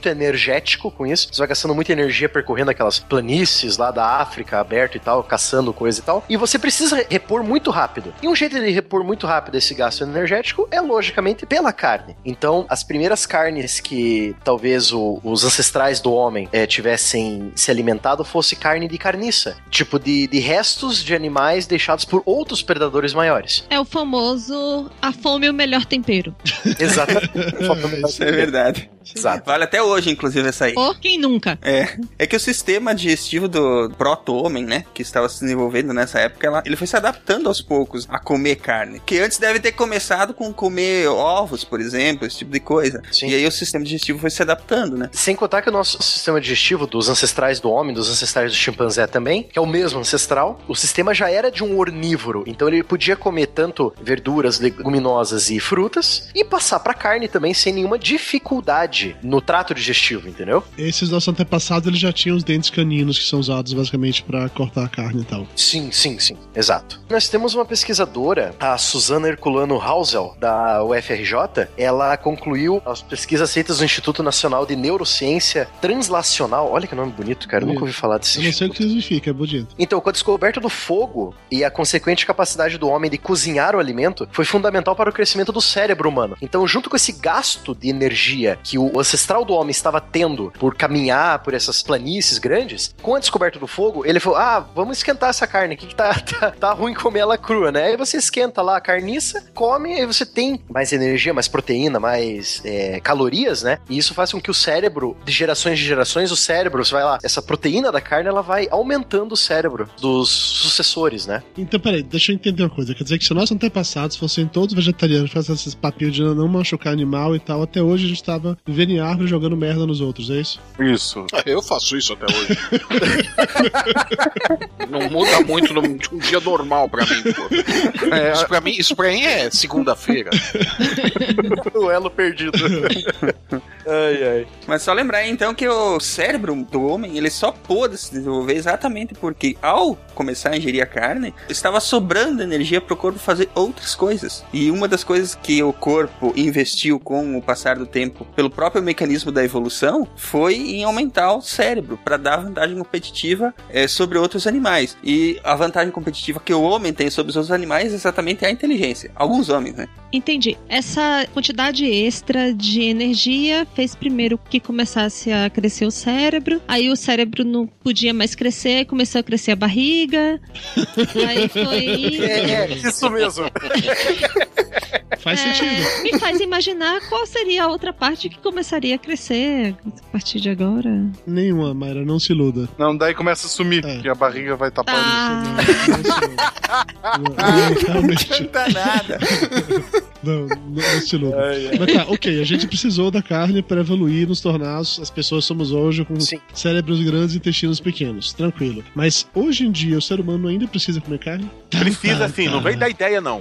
muito energético com isso. Você vai gastando muita energia percorrendo aquelas planícies lá da África, aberto e tal, caçando coisa e tal. E você precisa repor muito rápido. E um jeito de repor muito rápido esse gasto energético é, logicamente, pela carne. Então, as primeiras carnes que talvez o, os ancestrais do homem é, tivessem se alimentado fosse carne de carniça. Tipo, de, de restos de animais deixados por outros predadores maiores. É o famoso a fome é o melhor tempero. Exato. Isso é verdade. Exato. Vale até hoje, inclusive, essa aí. Por quem nunca? É. É que o sistema digestivo do proto-homem, né, que estava se desenvolvendo nessa época, ela, ele foi se adaptando aos poucos a comer carne. Que antes deve ter começado com comer ovos, por exemplo, esse tipo de coisa. Sim. E aí o sistema digestivo foi se adaptando, né? Sem contar que o nosso sistema digestivo dos ancestrais do homem, dos ancestrais do chimpanzé também, que é o mesmo ancestral, o sistema já era de um onívoro. Então ele podia comer tanto verduras, leguminosas e frutas e passar pra carne também sem nenhuma dificuldade no trato digestivo, entendeu? Esses nossos antepassados, eles já tinham os dentes caninos que são usados basicamente pra cortar a carne e tal. Sim, sim, sim. Exato. Nós temos uma pesquisadora, a Susana Herculano Hausel, da U F R J. Ela concluiu as pesquisas feitas no Instituto Nacional de Neurociência Translacional. Olha que nome bonito, cara. Eu nunca ouvi falar desse Eu não sei instituto. o que significa, é bonito. Então, com a descoberta do fogo e a consequente capacidade do homem de cozinhar o alimento, foi fundamental para o crescimento do cérebro humano. Então, junto com esse gasto de energia que o ancestral do homem estava tendo por caminhar por essas planícies grandes, com a descoberta do fogo, ele falou, ah, vamos esquentar essa carne aqui que tá, tá, tá ruim comer ela crua, né? Aí você esquenta lá a carniça, come, aí você tem mais energia, mais proteína, mais é, calorias, né? E isso faz com que o cérebro, de gerações de gerações, o cérebro, você vai lá, essa proteína da carne, ela vai aumentando o cérebro dos sucessores, né? Então, peraí, deixa eu entender uma coisa. Quer dizer que se nossos antepassados fossem todos vegetarianos, fazendo esses papinhos de não machucar animal e tal, até hoje a gente tava vivendo em árvore jogando merda nos outros, é isso? Isso. Eu faço isso até hoje. Não muda muito no, de um dia normal pra mim, pô. É, isso, pra mim isso pra mim é segunda-feira. O elo perdido. Ai, ai. Mas só lembrar então que o cérebro do homem, ele só pôde se desenvolver exatamente porque ao começar a ingerir a carne, estava sobrando energia para o corpo fazer outras coisas. E uma das coisas que o corpo investiu com o passar do tempo, pelo próprio mecanismo da evolução, foi em aumentar o cérebro para dar vantagem competitiva é, sobre outros animais. E a vantagem competitiva que o homem tem sobre os outros animais exatamente é a inteligência. Alguns homens, né? Entendi. Essa quantidade extra de energia fez primeiro que começasse a crescer o cérebro, aí o cérebro não podia mais crescer, começou a crescer a barriga, aí foi... É, é isso mesmo. Faz é, sentido. Me faz imaginar qual seria a outra parte que começaria a crescer a partir de agora. Nenhuma, Mayra, não se iluda. Não, daí começa a sumir, é. que a barriga vai tapando. Ah. Não, não, não, realmente. Não dá nada. Não, não, não se iluda. Ai, ai. Mas tá, ok, a gente precisou da carne para evoluir, nos tornar as pessoas que somos hoje com Sim. cérebros grandes e intestinos pequenos, tranquilo. Mas hoje em dia o ser humano ainda precisa comer carne? Precisa tá, sim, tá. não vem da ideia não.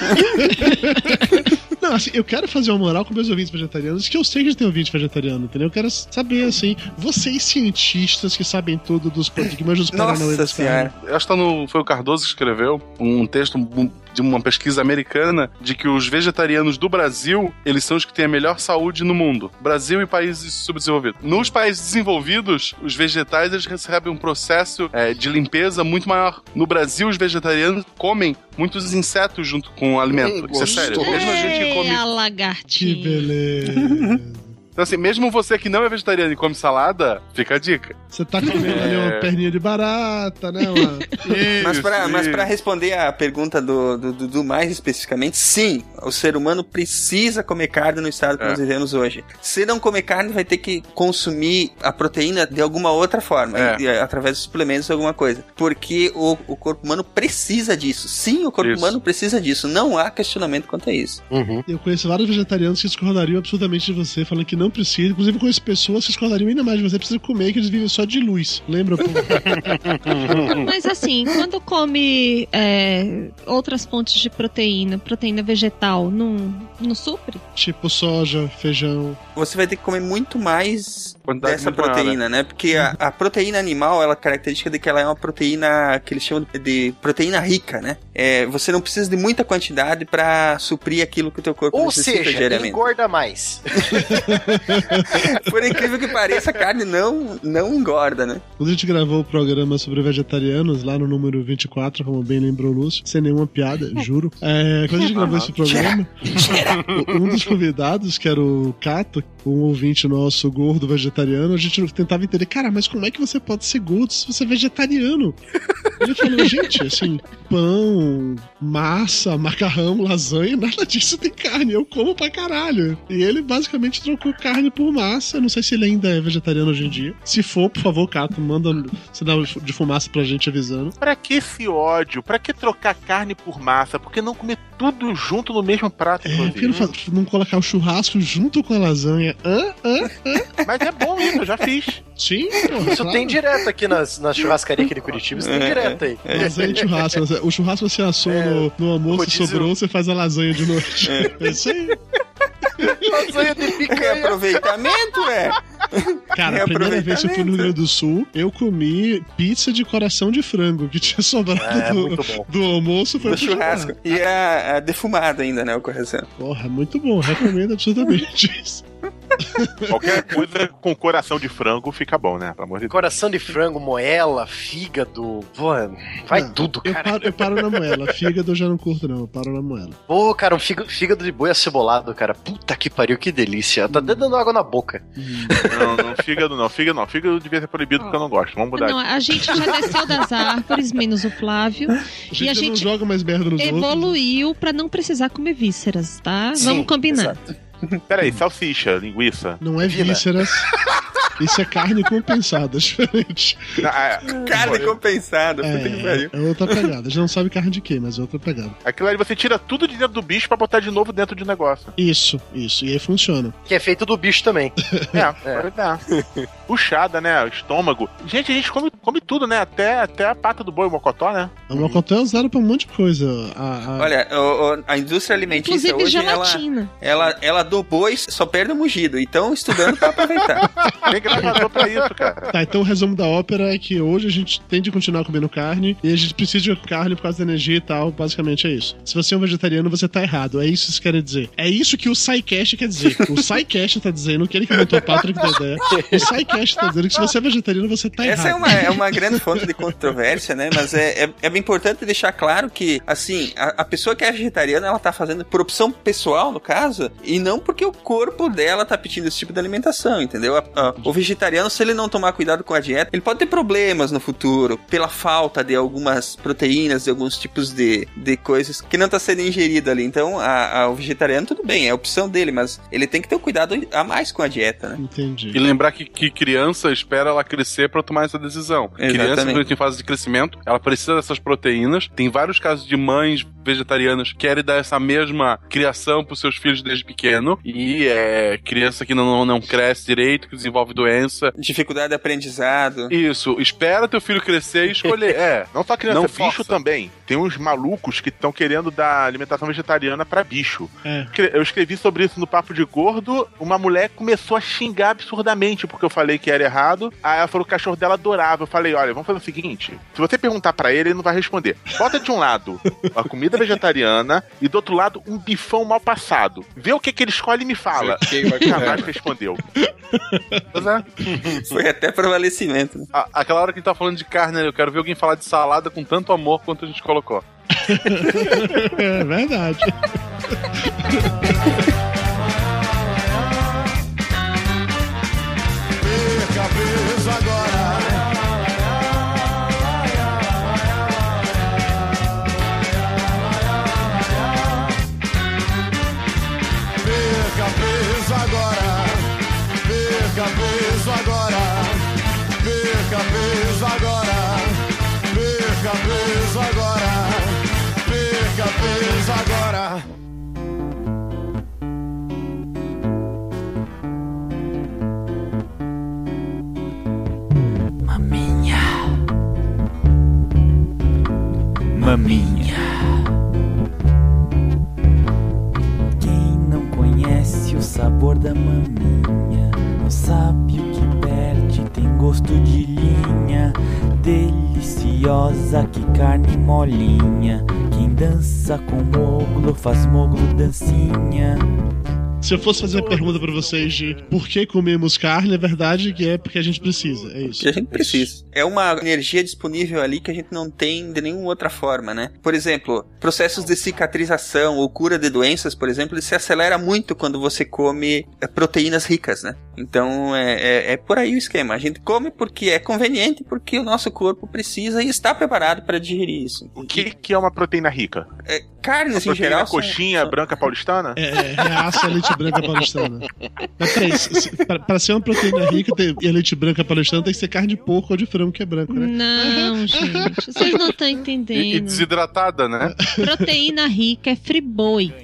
Não, assim, eu quero fazer uma moral com meus ouvintes vegetarianos, que eu sei que já tem ouvinte vegetariano, entendeu? Eu quero saber, assim, vocês cientistas que sabem tudo dos paradigmas dos paranauê dos caras. Eu acho que tá no, foi o Cardoso que escreveu um texto de uma pesquisa americana de que os vegetarianos do Brasil, eles são os que têm a melhor saúde no mundo. Brasil e países subdesenvolvidos. Nos países desenvolvidos, os vegetais, eles recebem um processo é, de limpeza muito maior. No Brasil, os vegetarianos comem muitos insetos junto com o alimento. Hum, Isso é sério. Mesmo a gente que come... É a lagartinha. Que beleza. Então assim, mesmo você que não é vegetariano e come salada, fica a dica. Você tá comendo é... ali uma perninha de barata, né? Uma... Isso, mas, pra, mas pra responder a pergunta do, do, do, do mais especificamente, sim, o ser humano precisa comer carne no estado que é. nós vivemos hoje. Se não comer carne, vai ter que consumir a proteína de alguma outra forma, é. e, através de suplementos ou alguma coisa. Porque o, o corpo humano precisa disso. Sim, o corpo isso. humano precisa disso. Não há questionamento quanto a isso. Uhum. Eu conheço vários vegetarianos que discordariam absolutamente de você, falando que não precisa. Inclusive, eu conheço pessoas que discordariam ainda mais de você. Precisa comer, que eles vivem só de luz. Lembra? Mas assim, quando come é, outras fontes de proteína, proteína vegetal, não, não supre? Tipo soja, feijão. Você vai ter que comer muito mais Quantidade dessa muito proteína, maior, né? Porque a, a proteína animal, ela é característica de que ela é uma proteína que eles chamam de proteína rica, né? É, você não precisa de muita quantidade pra suprir aquilo que o teu corpo Ou necessita seja, diariamente. engorda mais. Por incrível que pareça, a carne não, não engorda, né? Quando a gente gravou o programa sobre vegetarianos, lá no número vinte e quatro, como bem lembrou o Lúcio, sem nenhuma piada, juro. É, quando a gente gravou esse programa, um dos convidados, que era o Cato, um ouvinte nosso gordo vegetariano, a gente tentava entender, cara, mas como é que você pode ser gordo se você é vegetariano? Ele falou, gente, assim, pão, massa, macarrão, lasanha, nada disso tem carne, eu como pra caralho. E ele basicamente trocou carne por massa, não sei se ele ainda é vegetariano hoje em dia. Se for, por favor, Cato, manda sinal de fumaça pra gente avisando. Pra que esse ódio? Pra que trocar carne por massa? Por que não comer tudo junto no mesmo prato? É, por que não, não colocar o churrasco junto com a lasanha? Hã? Hã? Hã? Mas é bom isso, eu já fiz. Sim, porra, isso claro. Tem direto aqui nas, nas churrascarias aqui de Curitiba, isso tem é, direto aí. É, lasanha de churrasco. O churrasco você assou é, no, no almoço, sobrou, você faz a lasanha de noite. É, é isso aí. Lasanha de picanha. Aproveitamento, é. Cara, a primeira vez que eu fui no Rio Grande do Sul, eu comi pizza de coração de frango, que tinha sobrado é, do, do almoço. Foi do churrasco. churrasco. E a, a defumada ainda, né, o coração. Porra, muito bom. Recomendo absolutamente isso. Qualquer coisa com coração de frango fica bom, né? Pelo amor de Deus. Coração de frango, moela, fígado. Pô, vai não, tudo, cara. Eu paro, eu paro na moela. Fígado eu já não curto, não. Eu paro na moela. Pô, cara, um fígado, fígado de boi acebolado, cara. Puta que pariu, que delícia. Tá hum. dando água na boca. Hum. Não, não, fígado não. Fígado não. Fígado devia ser proibido oh. porque eu não gosto. Vamos mudar não, aqui. A gente já desceu das árvores, menos o Flávio. A gente, e a gente não joga mais merda nos evoluiu outros. Pra não precisar comer vísceras, tá? Sim, vamos combinar. Exato. Peraí, salsicha, linguiça. Não é vísceras. Isso é carne compensada, diferente. Ah, é. Carne compensada, puta que pariu. É outra pegada. A gente não sabe carne de quê, mas é outra pegada. Aquilo aí você tira tudo de dentro do bicho pra botar de novo dentro do negócio. Isso, isso. E aí funciona. Que é feito do bicho também. É, é. é. Puxada, né? O estômago. Gente, a gente come, come tudo, né? Até, até a pata do boi, o mocotó, né? O mocotó é usado pra um monte de coisa. A, a... Olha, o, o, a indústria alimentícia inclusive hoje, gelatina. ela, ela, ela do boi só perde o mugido. Então, estudando pra aproveitar. Tem gravador pra isso, cara. Tá, então o resumo da ópera é que hoje a gente tem de continuar comendo carne e a gente precisa de carne por causa da energia e tal. Basicamente é isso. Se você é um vegetariano, você tá errado. É isso que isso quer dizer. É isso que o SciCast quer dizer. O SciCast tá dizendo, que ele que montou o Patrick da ideia. O SciCast tá dizendo que se você é vegetariano, você tá Essa errado. Essa é uma, é uma grande fonte de controvérsia, né? Mas é, é, é importante deixar claro que, assim, a, a pessoa que é vegetariana, ela tá fazendo por opção pessoal, no caso, e não porque o corpo dela tá pedindo esse tipo de alimentação, entendeu? A, a, o vegetariano, se ele não tomar cuidado com a dieta, ele pode ter problemas no futuro, pela falta de algumas proteínas, de alguns tipos de, de coisas que não tá sendo ingerida ali. Então, a, a, o vegetariano, tudo bem, é a opção dele, mas ele tem que ter um cuidado a mais com a dieta, né? Entendi. E lembrar que, que criança espera ela crescer pra tomar essa decisão. Exatamente. Criança, em fase de crescimento, ela precisa dessas proteínas. Tem vários casos de mães vegetarianas que querem dar essa mesma criação pros seus filhos desde pequeno. E é criança que não, não cresce direito, que desenvolve doença. Dificuldade de aprendizado. Isso. Espera teu filho crescer e escolher. É. Não só criança, não bicho força. Também. Tem uns malucos que estão querendo dar alimentação vegetariana pra bicho. É. Eu escrevi sobre isso no Papo de Gordo. Uma mulher começou a xingar absurdamente porque eu falei que era errado. Aí ela falou que o cachorro dela adorava. Eu falei, olha, vamos fazer o seguinte. Se você perguntar pra ele, ele não vai responder. Bota de um lado a comida vegetariana e do outro lado um bifão mal passado. Vê o que, que ele escolhe e me fala. Jamais respondeu. Pois é. Foi até prevalecimento. Né? A, aquela hora que a gente tá falando de carne, eu quero ver alguém falar de salada com tanto amor quanto a gente colocou. É verdade. Perca peso agora. Perca peso agora. Perca peso agora. Perca peso agora. Perca peso agora. Perca peso agora. Maminha. Maminha. Quem não conhece o sabor da maminha não sabe o que perde, tem gosto de linha. Deliciosa, que carne molinha. Quem dança com moglo faz moglo dancinha. Se eu fosse fazer a pergunta pra vocês de por que comemos carne, é verdade que é porque a gente precisa. É isso. Que a gente precisa. É uma energia disponível ali que a gente não tem de nenhuma outra forma, né? Por exemplo, processos de cicatrização ou cura de doenças, por exemplo, ele se acelera muito quando você come proteínas ricas, né? Então é, é, é por aí o esquema. A gente come porque é conveniente, porque o nosso corpo precisa e está preparado para digerir isso. O que, que é uma proteína rica? É, carnes em geral. Coxinha são... branca paulistana? É, é reaça a leite branca paulistana. Mas peraí, pra, pra ser uma proteína rica tem, e a leite branca paulistana tem que ser carne de porco ou de frango que é branco, né? Não, gente, vocês não estão entendendo. E, e desidratada, né? Proteína rica é friboi.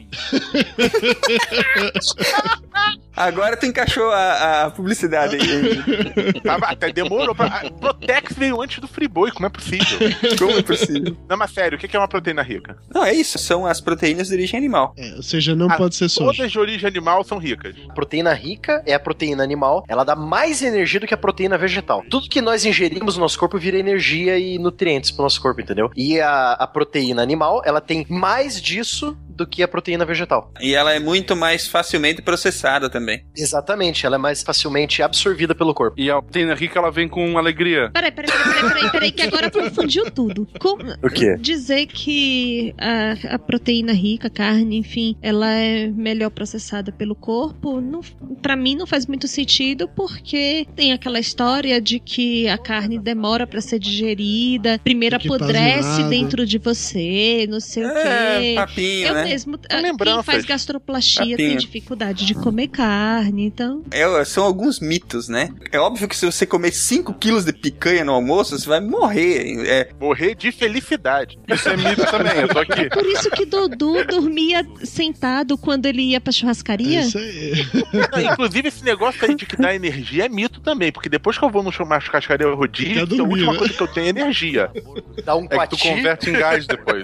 Agora tu encaixou a, a publicidade aí. Tava, até demorou. Pra... A Protex veio antes do Friboi, como é possível? Como é possível? Não, mas sério, o que é uma proteína rica? Não, é isso. São as proteínas de origem animal. É, ou seja, não Ah, pode ser soja. Todas de origem animal são ricas. Proteína rica é a proteína animal, ela dá mais energia do que a proteína vegetal. Tudo que nós ingerimos no nosso corpo vira energia e nutrientes pro nosso corpo, entendeu? E a, a proteína animal, ela tem mais disso do que a proteína vegetal. E ela é muito mais facilmente processada também. Exatamente, ela é mais facilmente absorvida pelo corpo. E a proteína rica, ela vem com alegria. Peraí, peraí, peraí, peraí, peraí, peraí, que agora confundiu tudo. Como O quê? dizer que a, a proteína rica, a carne, enfim, ela é melhor processada pelo corpo, não, pra mim não faz muito sentido, porque tem aquela história de que a carne demora pra ser digerida, primeiro Tem que apodrece pasmar, dentro de você, não sei o É, quê. papinho, Eu né? mesmo, a- quem lembranças. faz gastroplastia tem Papinho. dificuldade de comer carne, então... É, são alguns mitos, né? É óbvio que se você comer cinco quilos de picanha no almoço, você vai morrer. É, Morrer de felicidade. Isso é mito também, eu tô aqui. Por isso que Dodô dormia sentado quando ele ia pra churrascaria? É isso aí. Não, inclusive, esse negócio aí de que dá energia é mito também, porque depois que eu vou no uma churrascaria rodízio, Quer dormir, a última né? coisa que eu tenho é energia. Dá um É que tu quati. converte em gás depois.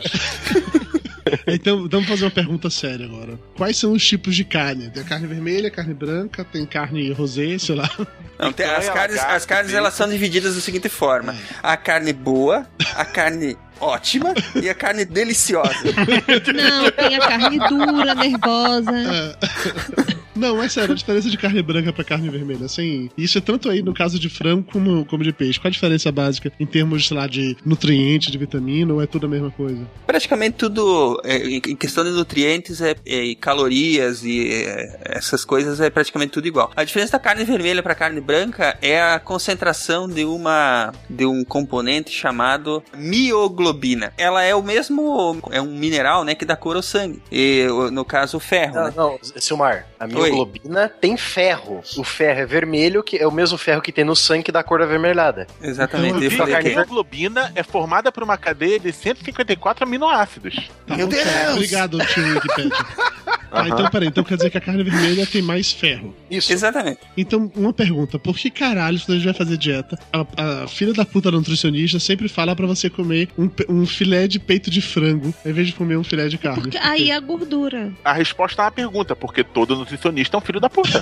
Então, vamos fazer uma pergunta séria agora. Quais são os tipos de carne? Tem a carne vermelha, carne branca, tem carne rosé, sei lá. não, tem- Então, as é carnes, lagarto, as carnes bacon. elas são divididas da seguinte forma: a carne boa, a carne ótima e a carne deliciosa. Não, tem a carne dura, nervosa. É. Não, é sério, a diferença de carne branca pra carne vermelha, assim, isso é tanto aí no caso de frango como, como de peixe. Qual a diferença básica em termos, sei lá, de nutriente, de vitamina, ou é tudo a mesma coisa? Praticamente tudo, é, em em questão de nutrientes é, é, e calorias e é, essas coisas, é praticamente tudo igual. A diferença da carne vermelha para carne branca é a concentração de uma de um componente chamado mioglobina. Ela é o mesmo, é um mineral, né, que dá cor ao sangue. E o- no caso o ferro, Não, né? não, Silmar, a mioglobina tem ferro. O ferro é vermelho, que é o mesmo ferro que tem no sangue que dá a cor avermelhada. Exatamente. Então, Eu Inclusive, falei a que hemoglobina é formada por uma cadeia de cento e cinquenta e quatro aminoácidos. Tá Meu bom, Deus! cara. Obrigado, tio Wikipedia. Ah, Aham. então peraí, então quer dizer que a carne vermelha tem mais ferro. Isso. Exatamente. Então, uma pergunta, por que caralho, quando a gente vai fazer dieta, a, a filha da puta nutricionista sempre fala pra você comer um, pe- um filé de peito de frango, ao invés de comer um filé de carne? Porque aí a gordura. A resposta é uma pergunta, porque todo nutricionista é um filho da puta.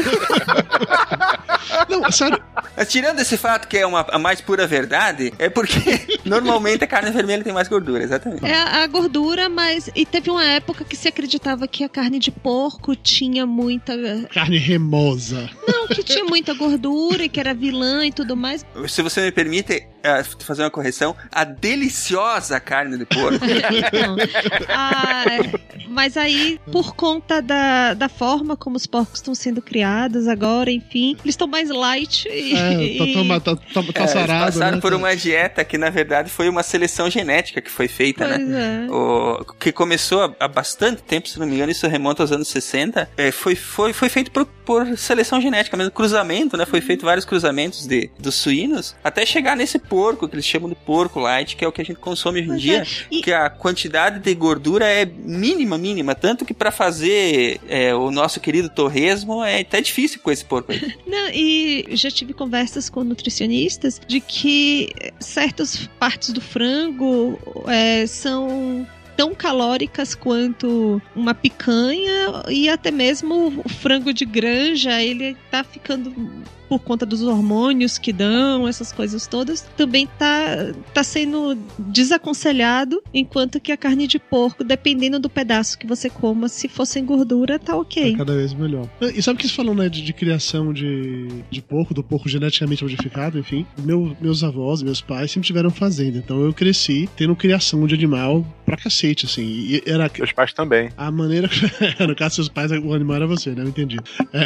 Não, sério, Mas tirando esse fato que é uma, a mais pura verdade, é porque normalmente a carne vermelha tem mais gordura, exatamente. É a, a gordura, mas... E teve uma época que se acreditava que a carne de porco tinha muita... carne remosa. Não, que tinha muita gordura e que era vilã e tudo mais. Se você me permite é, fazer uma correção, a deliciosa carne de porco. Não. Ah, é. Mas aí, por conta da, da forma como os porcos estão sendo criados agora, enfim, eles estão mais light e... É, tá, tá, tá, tá, tá É, sarado, eles passaram né? por uma dieta que, na verdade, foi uma seleção genética que foi feita, Pois né? é. O, que começou há, há bastante tempo, se não me engano, isso remonta aos anos sessenta. É, foi, foi, foi feito por, por seleção genética mesmo, cruzamento, né? Foi feito vários cruzamentos de, dos suínos, até chegar nesse porco, que eles chamam de porco light, que é o que a gente consome hoje em Pois dia, é. E- que a quantidade de gordura é mínima, mínima, tanto que para fazer é, o nosso querido torresmo é até difícil com esse porco aí. Não, e já tive conversas com nutricionistas de que certas partes do frango é, são tão calóricas quanto uma picanha, e até mesmo o frango de granja, ele tá ficando por conta dos hormônios que dão, essas coisas todas, também tá, tá sendo desaconselhado, enquanto que a carne de porco, dependendo do pedaço que você coma, se for sem gordura, tá ok. Tá cada vez melhor. E sabe o que você falou, né, de, de criação de, de porco, do porco geneticamente modificado, enfim. Meu, meus avós, meus pais sempre tiveram fazenda, então eu cresci tendo criação de animal pra cacete, assim. E era... Meus pais também. A maneira... no caso, seus pais, o animal era você, né? Eu entendi. É.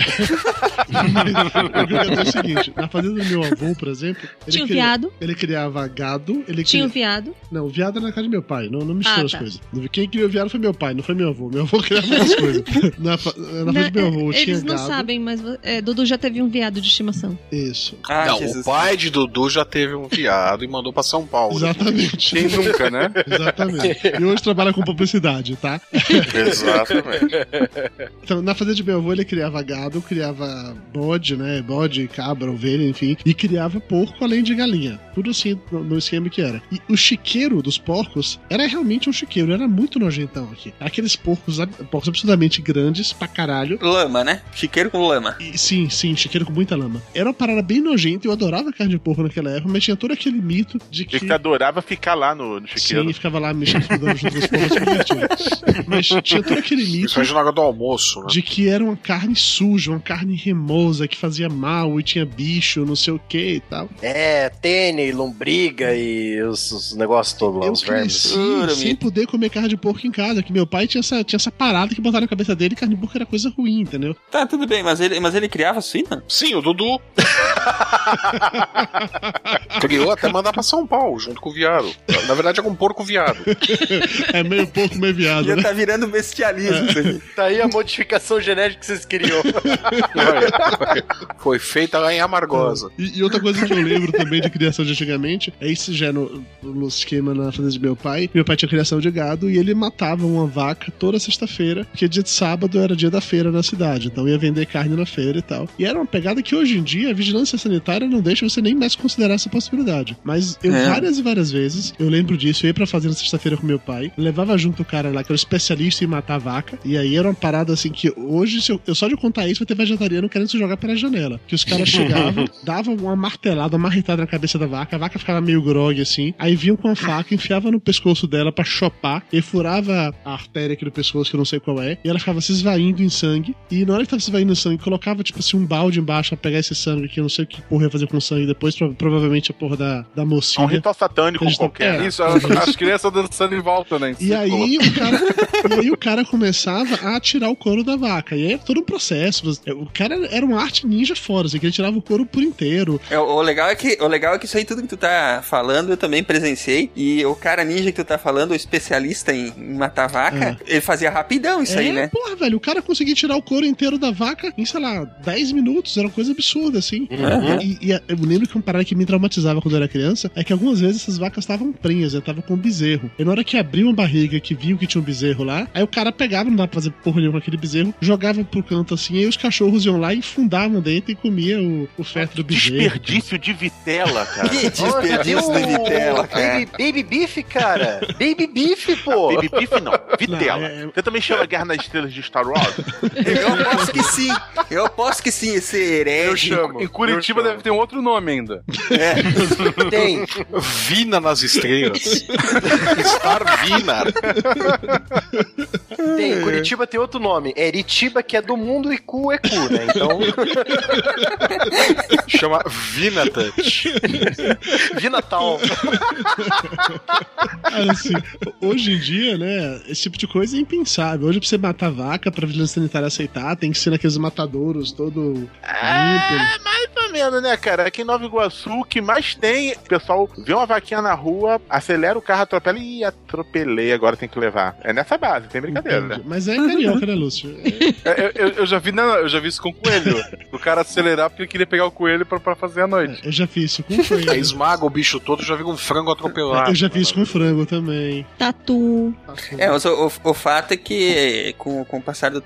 O que eu quero dizer é o seguinte, na fazenda do meu avô, por exemplo... Ele Tinha um cria... viado. Ele criava gado... Ele Tinha cria... um viado. Não, o viado era na casa de meu pai, não, não mistura Ah, as tá. coisas. Quem criou o viado foi meu pai, não foi meu avô. Meu avô criava muitas coisas. Na, fa... na fazenda do meu avô tinha Eles não gado. sabem, mas é, Dudu já teve um viado de estimação. Isso. Ah, não, Jesus. o pai de Dudu já teve um viado e mandou pra São Paulo. Exatamente. Quem nunca, né? Exatamente. E hoje trabalha com publicidade, tá? Exatamente. Então, na fazenda de meu avô, ele criava gado, criava bode, né? Bode, cabra, ovelha, enfim. E criava porco, além de galinha. Tudo assim, no, no esquema que era. E o chiqueiro dos porcos era realmente um chiqueiro. Era muito nojentão aqui. Aqueles porcos, porcos absurdamente grandes pra caralho. Lama, né? Chiqueiro com lama. E, sim, sim, chiqueiro com muita lama. Era uma parada bem nojenta. Eu adorava carne de porco naquela época, mas tinha todo aquele mito de que... E que adorava ficar lá no, no chiqueiro. Sim, ficava lá mexendo, fudando junto com os porcos, se divertindo. Mas tinha todo aquele mito... Isso na hora do almoço, né? De que era uma carne suja, uma carne remosa, que fazia mal e tinha bicho, não sei o que e tal. É, tênis, lombriga e os, os negócios todos lá, Eu os vermes. cresci sem poder comer carne de porco em casa, que meu pai tinha essa, tinha essa parada que botaram na cabeça dele, carne de porco era coisa ruim, entendeu? Tá, tudo bem, mas ele, mas ele criava suína? Sim, o Dudu. Criou até mandar pra São Paulo, junto com o viado. Na verdade é com um porco viado. É meio porco, meio viado, Já né? tá virando bestialismo isso aqui. Tá aí a modificação genética que vocês queriam. Foi feita lá em Amargosa. E, e outra coisa que eu lembro também de criação de antigamente, é isso já no, no esquema na fazenda de meu pai. Meu pai tinha criação de gado e ele matava uma vaca toda sexta-feira, porque dia de sábado era dia da feira na cidade, então ia vender carne na feira e tal. E era uma pegada que hoje em dia a vigilância sanitária não deixa você nem mais considerar essa possibilidade. Mas eu É. várias e várias vezes, eu lembro disso, eu ia pra fazenda sexta-feira com meu pai, levava junto o cara lá que era especialista em matar vaca, e aí era uma parada assim que hoje, se eu, eu só de contar isso, vai ter vegetariano querendo se jogar pela janela. Que os caras chegavam, davam uma martelada, uma marretada na cabeça da vaca, a vaca ficava meio grogue assim, aí vinham com a faca, enfiava no pescoço dela pra chopar, e furava a artéria aqui do pescoço, que eu não sei qual é, e ela ficava se esvaindo em sangue, e na hora que tava se esvaindo em sangue, colocava tipo assim um balde embaixo pra pegar esse sangue, que eu não sei o que porra ia fazer com sangue depois, pro- provavelmente a porra da, da É um mocinha. ritual satânico Eles tão- qualquer. é. Isso, as, as crianças dançando em volta, né? em E círculo. aí, o cara, e aí o cara começava a tirar o couro da vaca. E aí era todo um processo. O cara era uma arte ninja fora, assim, que ele tirava o couro por inteiro. É, o, o legal é que, o legal é que isso aí tudo que tu tá falando eu também presenciei. E o cara ninja que tu tá falando, o especialista em, em matar vaca, ele fazia rapidão isso é, aí, né? Porra, velho, o cara conseguia tirar o couro inteiro da vaca em, sei lá, dez minutos. Era uma coisa absurda, assim. Uhum. E, e a- eu lembro que uma parada que me traumatizava quando eu era criança é que algumas vezes essas vacas estavam prenhas, né? Tava com um bezerro. E na hora que abriu uma barriga que viu que tinha um bezerro lá, aí o cara pegava, não dá pra fazer porra nenhuma com aquele bezerro, jogava pro canto assim, e aí os cachorros iam lá e fundavam dentro e comia o, o feto do bezerro. Desperdício de vitela, cara. Que desperdício de vitela, cara. Baby, baby beef, cara. Baby beef, pô. Baby beef não, vitela. Não, é- Você também chama Guerra nas Estrelas de Star Wars? Eu posso que sim. Eu posso que sim, esse herege. Em Curitiba deve ter um outro nome ainda. Tem. Vina nas estrelas. Star Vina. Tem. Curitiba tem outro nome. É Eritiba, que é do mundo, e cu é cu, né? Então. Chama Vina Touch. Vinatal. Cara, assim, hoje em dia, né, esse tipo de coisa é impensável. Hoje, pra você matar vaca, pra vigilância sanitária aceitar, tem que ser naqueles matadouros todo limpo. É, mais ou menos, né, cara? Aqui em Nova Iguaçu, o que mais tem, o pessoal vê uma vaquinha na rua, acelera o carro, atropela e atropelei, agora tem que levar. É nessa base, tem brincadeira, né? Mas é carioca, né, Lúcio? É, eu, eu- eu já vi, não, eu já vi isso com coelho. O cara acelerar porque ele queria pegar o coelho pra, pra fazer a noite. Eu já fiz isso com frango. Aí esmaga o bicho todo, já vi um frango atropelado. Eu já fiz com frango também. Tatu. É, mas o, o, o fato é que com, com o passar do tempo,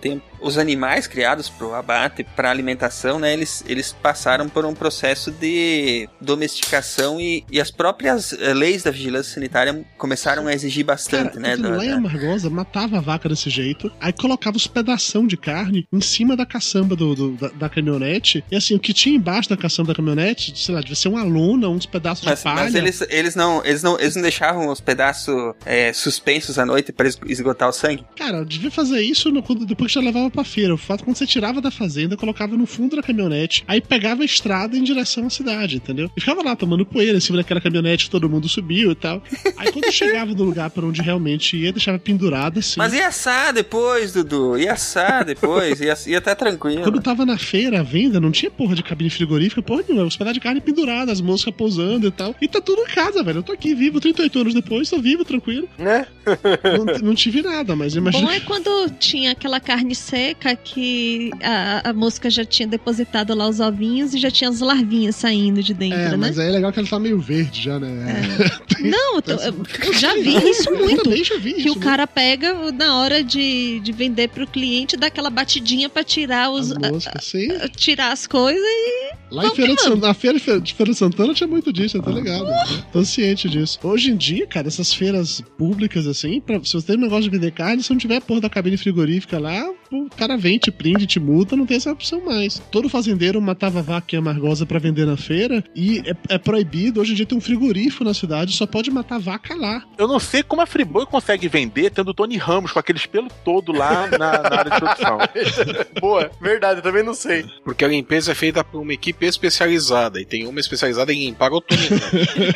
os animais criados para o abate, para alimentação, né, eles, eles passaram por um processo de domesticação e, e as próprias eh, leis da vigilância sanitária começaram a exigir bastante, Cara, né? Lá em Amargosa, matava a vaca desse jeito, aí colocava os pedação de carne em cima da caçamba do, do, da, da caminhonete, e assim, o que tinha embaixo da caçamba da caminhonete, sei lá, devia ser uma lona, uns pedaços mas, de palha. Mas eles, eles, não, eles, não, eles não deixavam os pedaços é, suspensos à noite para esgotar o sangue? Cara, devia fazer isso no, quando, depois que já levava pra feira. O fato é quando você tirava da fazenda, colocava no fundo da caminhonete, aí pegava a estrada em direção à cidade, entendeu? E ficava lá tomando poeira em cima daquela caminhonete que todo mundo subiu e tal. Aí quando chegava no lugar pra onde realmente ia, deixava pendurada assim. Mas ia assar depois, Dudu. Ia assar depois. ia, ia até tranquilo. Quando tava na feira, a venda, não tinha porra de cabine frigorífica, porra nenhuma. Os pedaços de carne penduradas, as moscas pousando e tal. E tá tudo em casa, velho. Eu tô aqui vivo, trinta e oito anos depois, tô vivo, tranquilo. Né? não, não tive nada, mas imagina. Bom é quando tinha aquela carne seca que a, a mosca já tinha depositado lá os ovinhos e já tinha as larvinhas saindo de dentro, é, né? Mas aí é legal que ela tá meio verde já, né? É. Tem, não, eu, eu, eu já vi isso eu muito. também já vi que isso, o cara pega na hora de, de vender pro cliente, dá aquela batidinha pra tirar os as moscas, sim. A, a, tirar as coisas e lá em Feira de Santana, na feira de Feira de Santana tinha muito disso, eu tô ligado. Uh! Tô ciente disso. Hoje em dia, cara, essas feiras públicas assim, pra, se você tem um negócio de vender carne, se não tiver porra da cabine frigorífica lá, o cara vem, te prende, te multa, não tem essa opção mais. Todo fazendeiro matava vaca em Amargosa pra vender na feira e é, é proibido. Hoje em dia tem um frigorífico na cidade, só pode matar vaca lá. Eu não sei como a Friboi consegue vender tendo o Tony Ramos com aqueles pelos todo lá na, na área de produção. Boa, verdade, eu também não sei. Porque a limpeza é feita por uma equipe especializada e tem uma especializada em limpar o Tony Ramos.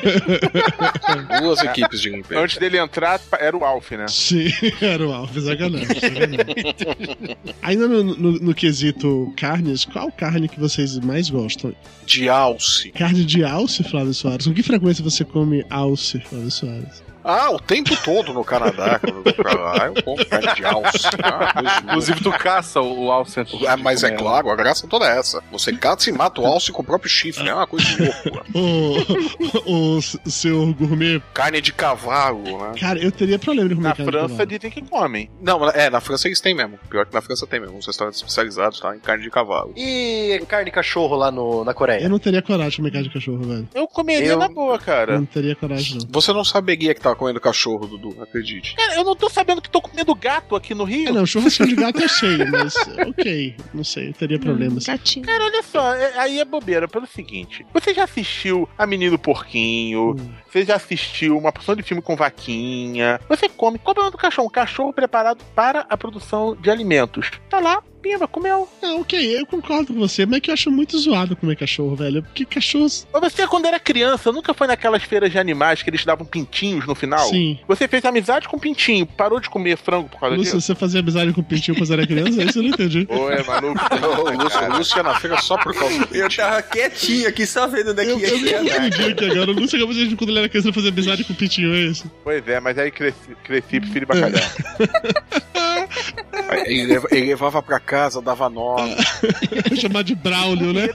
Duas equipes de limpeza. Antes dele entrar, era o Alf, né? Sim, era o Alf, sacanagem. sacanagem. Ainda no, no, no quesito carnes, qual carne que vocês mais gostam? De alce. Carne de alce, Flávio Soares? Com que frequência você come alce, Flávio Soares? Ah, o tempo todo no Canadá. Quando eu vou pra lá, eu como carne de alce. Ah, inclusive, tu caça o alce. Ah, mas é claro, a graça toda é essa. Você caça e mata o alce com o próprio chifre. É uma coisa de louco. O, o senhor gourmet. Carne de cavalo, né? Cara, eu teria problema de comer na carne França, de cavalo. dizem que comem. Não, é, na França eles têm mesmo. Pior que na França tem mesmo. Uns restaurantes especializados, tá? Em carne de cavalo. E carne de cachorro lá no, na Coreia? Eu não teria coragem de comer carne de cachorro, velho. Eu comeria eu... na boa, cara. Eu não teria coragem, não. Você não saberia que tava comendo cachorro, Dudu, acredite. Cara, eu não tô sabendo que tô comendo gato aqui no Rio. É, não, churrasquinho de gato eu sei, mas ok, não sei, eu teria problemas. Hum, gatinho. Cara, olha só, é, aí é bobeira pelo seguinte: você já assistiu A Menino Porquinho, hum. você já assistiu uma porção de filme com vaquinha, você come, qual é o nome do cachorro? Um cachorro preparado para a produção de alimentos. Tá lá, pimba, comeu. Não, ok, eu concordo com você, mas é que eu acho muito zoado comer cachorro, velho. Porque cachorros. Mas você, quando era criança, nunca foi naquelas feiras de animais que eles davam pintinhos no final? Sim. Você fez amizade com o pintinho, parou de comer frango por causa Lúcio, disso? você fazia amizade com o pintinho quando era criança? Isso eu não entendi. Oi, maluco. O Lúcio, o Lúcio ia na feira só por causa do pintinho. Eu tava quietinho aqui, só vendo daqui. Eu, eu não entendi aqui agora. O Lúcio acabou de dizer que quando ele era criança ele fazia amizade com o pintinho, é isso? Pois é, mas aí cresci, cresci pro filho bacalhau. Ele, ele levava pra casa, dava nome. Chamar de Braulio, né?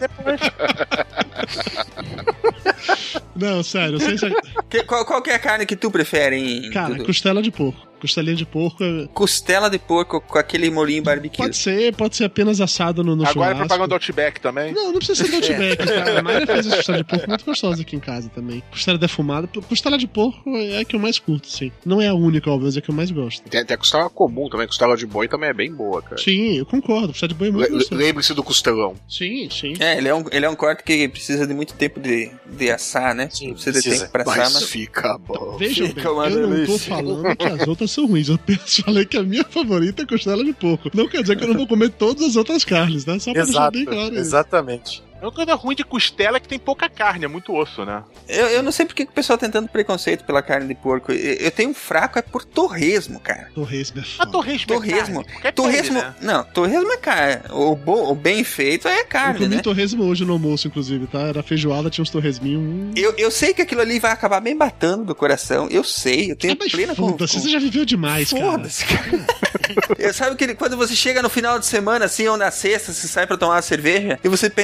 Não, sério, sem sac... que, qual, qual que é a carne que tu prefere, hein? Cara, Dudu? costela de porco. Costelinha de porco. Costela de porco com aquele molinho barbecue. Pode ser, pode ser apenas assado no, no Agora churrasco. é propaganda do Outback também? Não, não precisa ser do Outback, cara. A Mayra faz essa costela de porco muito gostosa aqui em casa também. Costela defumada. Costela de porco é a que eu mais curto, sim. Não é a única, óbvio, mas é a que eu mais gosto. Tem, tem a costela comum também. Costela de boi também é bem boa, cara. Sim, eu concordo. Costela de boi é muito gostoso. Lembre-se do costelão. Sim, sim. É, ele é um, ele é um corte que precisa de muito tempo de, de assar, né? Sim, precisa, precisa. de tempo pra Mas assar, mas... fica bom. Veja Fica bem, uma eu não tô delícia. falando que as outras são ruins. Eu apenas falei que a minha favorita é costela de porco. Não quer dizer que eu não vou comer todas as outras carnes, né? Só pra Exato, deixar bem claro. exatamente. É uma coisa ruim de costela é que tem pouca carne, é muito osso, né? Eu, eu não sei porque que o pessoal tem tanto preconceito pela carne de porco. Eu, eu tenho um fraco é por torresmo, cara. Torresmo é A foda. torresmo, Torresmo. é carne. Torresmo. Pele, né? Não, torresmo é carne. O, bo, o bem feito é Eu carne, comi né? torresmo hoje no almoço, inclusive, tá? Era feijoada, tinha uns torresminhos. Hum. Eu, eu sei que aquilo ali vai acabar bem batendo do coração. Eu sei, eu tenho Ah, mas plena foda-se, você já viveu demais, cara. Foda-se, cara. Eu, sabe que ele- quando você chega no final de semana, assim, ou na sexta, você sai pra tomar uma cerveja, e você pensa assim, aquela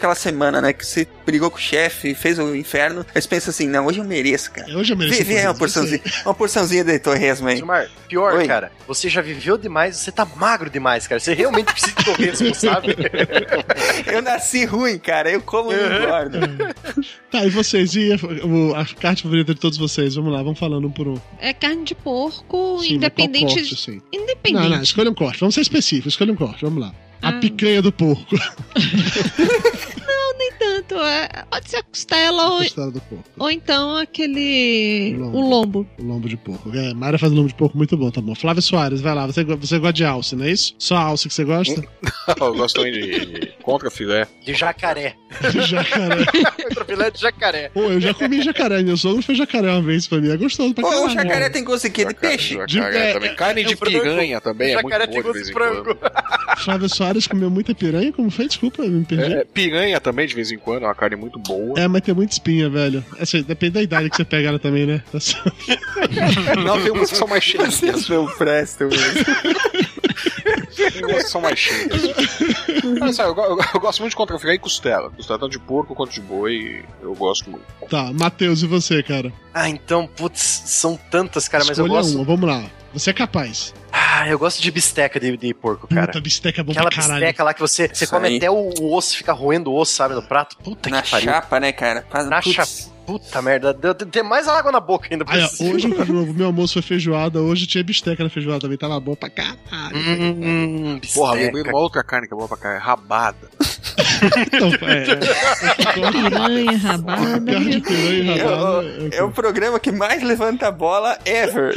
aquela semana, né? Que você brigou com o chefe, fez o inferno. Aí você pensa assim, não, hoje eu mereço, cara. Hoje eu mereço. Vê, vê uma porçãozinha, uma porçãozinha de torresmo aí. Gilmar, pior, Oi. cara, você já viveu demais, você tá magro demais, cara. Você realmente precisa de torresmo, sabe? Eu nasci ruim, cara. Eu como e não engordo. Tá, e vocês? E a, a carne favorita de todos vocês? Vamos lá, vamos falando um por um. É carne de porco, Sim, independente. mas qual corte, assim? Independente. Não, não, escolha um corte. Vamos ser específicos, escolha um corte. Vamos lá. A Ah. picanha do porco. Não, nem tanto. É, pode ser a costela ou, Costela do porco. ou então aquele. Lombo. O lombo. O lombo de porco. É, Mayra faz lombo de porco muito bom, tá bom. Flávio Soares, vai lá. Você, você gosta de alce, não é isso? Só alce que você gosta? Eu gosto também de, de contra filé. De jacaré. De jacaré. Contra filé de jacaré. Pô, eu já comi jacaré. Meu sogro fez jacaré uma vez pra mim. É gostoso pra Pô, caralho. o jacaré tem gosto de quê? De peixe? Jacaré De- também. é- Carne é de o frango. piranha também, é muito Jacaré boa tem de gosto vez de em frango. quando. Flávio Soares comeu muita piranha? Como foi? Desculpa, eu me perdi. É, piranha também, de vez em quando, é uma carne muito boa. É, mas tem muita espinha, velho. Assim, depende da idade que você pega ela também, né? Tá certo. Não, tem umas que são mais cheias. Vocês não prestam mesmo. Tem umas que são mais cheias. Mas, sabe, eu, go- eu- eu gosto muito de contra filé e costela. Costela tanto de porco quanto de boi, eu gosto muito. Tá, Matheus, e você, cara? Ah, então, putz, são tantas, cara, mas eu Escolha gosto. uma, vamos lá. Você é capaz. Ah, eu gosto de bisteca de, de porco, cara. Puta, bisteca é bom Aquela pra caralho. bisteca lá que você, você Isso come aí. até o, o osso, fica roendo o osso, sabe, no prato. Puta Na que pariu. chapa, né, cara? Faz- Na putz. chapa. Puta merda, deu, deu- tem mais água na boca ainda. Aí, ó, preciso. hoje o meu almoço foi feijoada, hoje tinha bisteca na feijoada também, tava bom pra caralho. Hum, Porra, bisteca. lembrei de uma outra carne que é boa pra carne, rabada. Então, é, é, Piranha, rabada. carne de piranha e É rabada. o, é o programa que mais levanta a bola ever.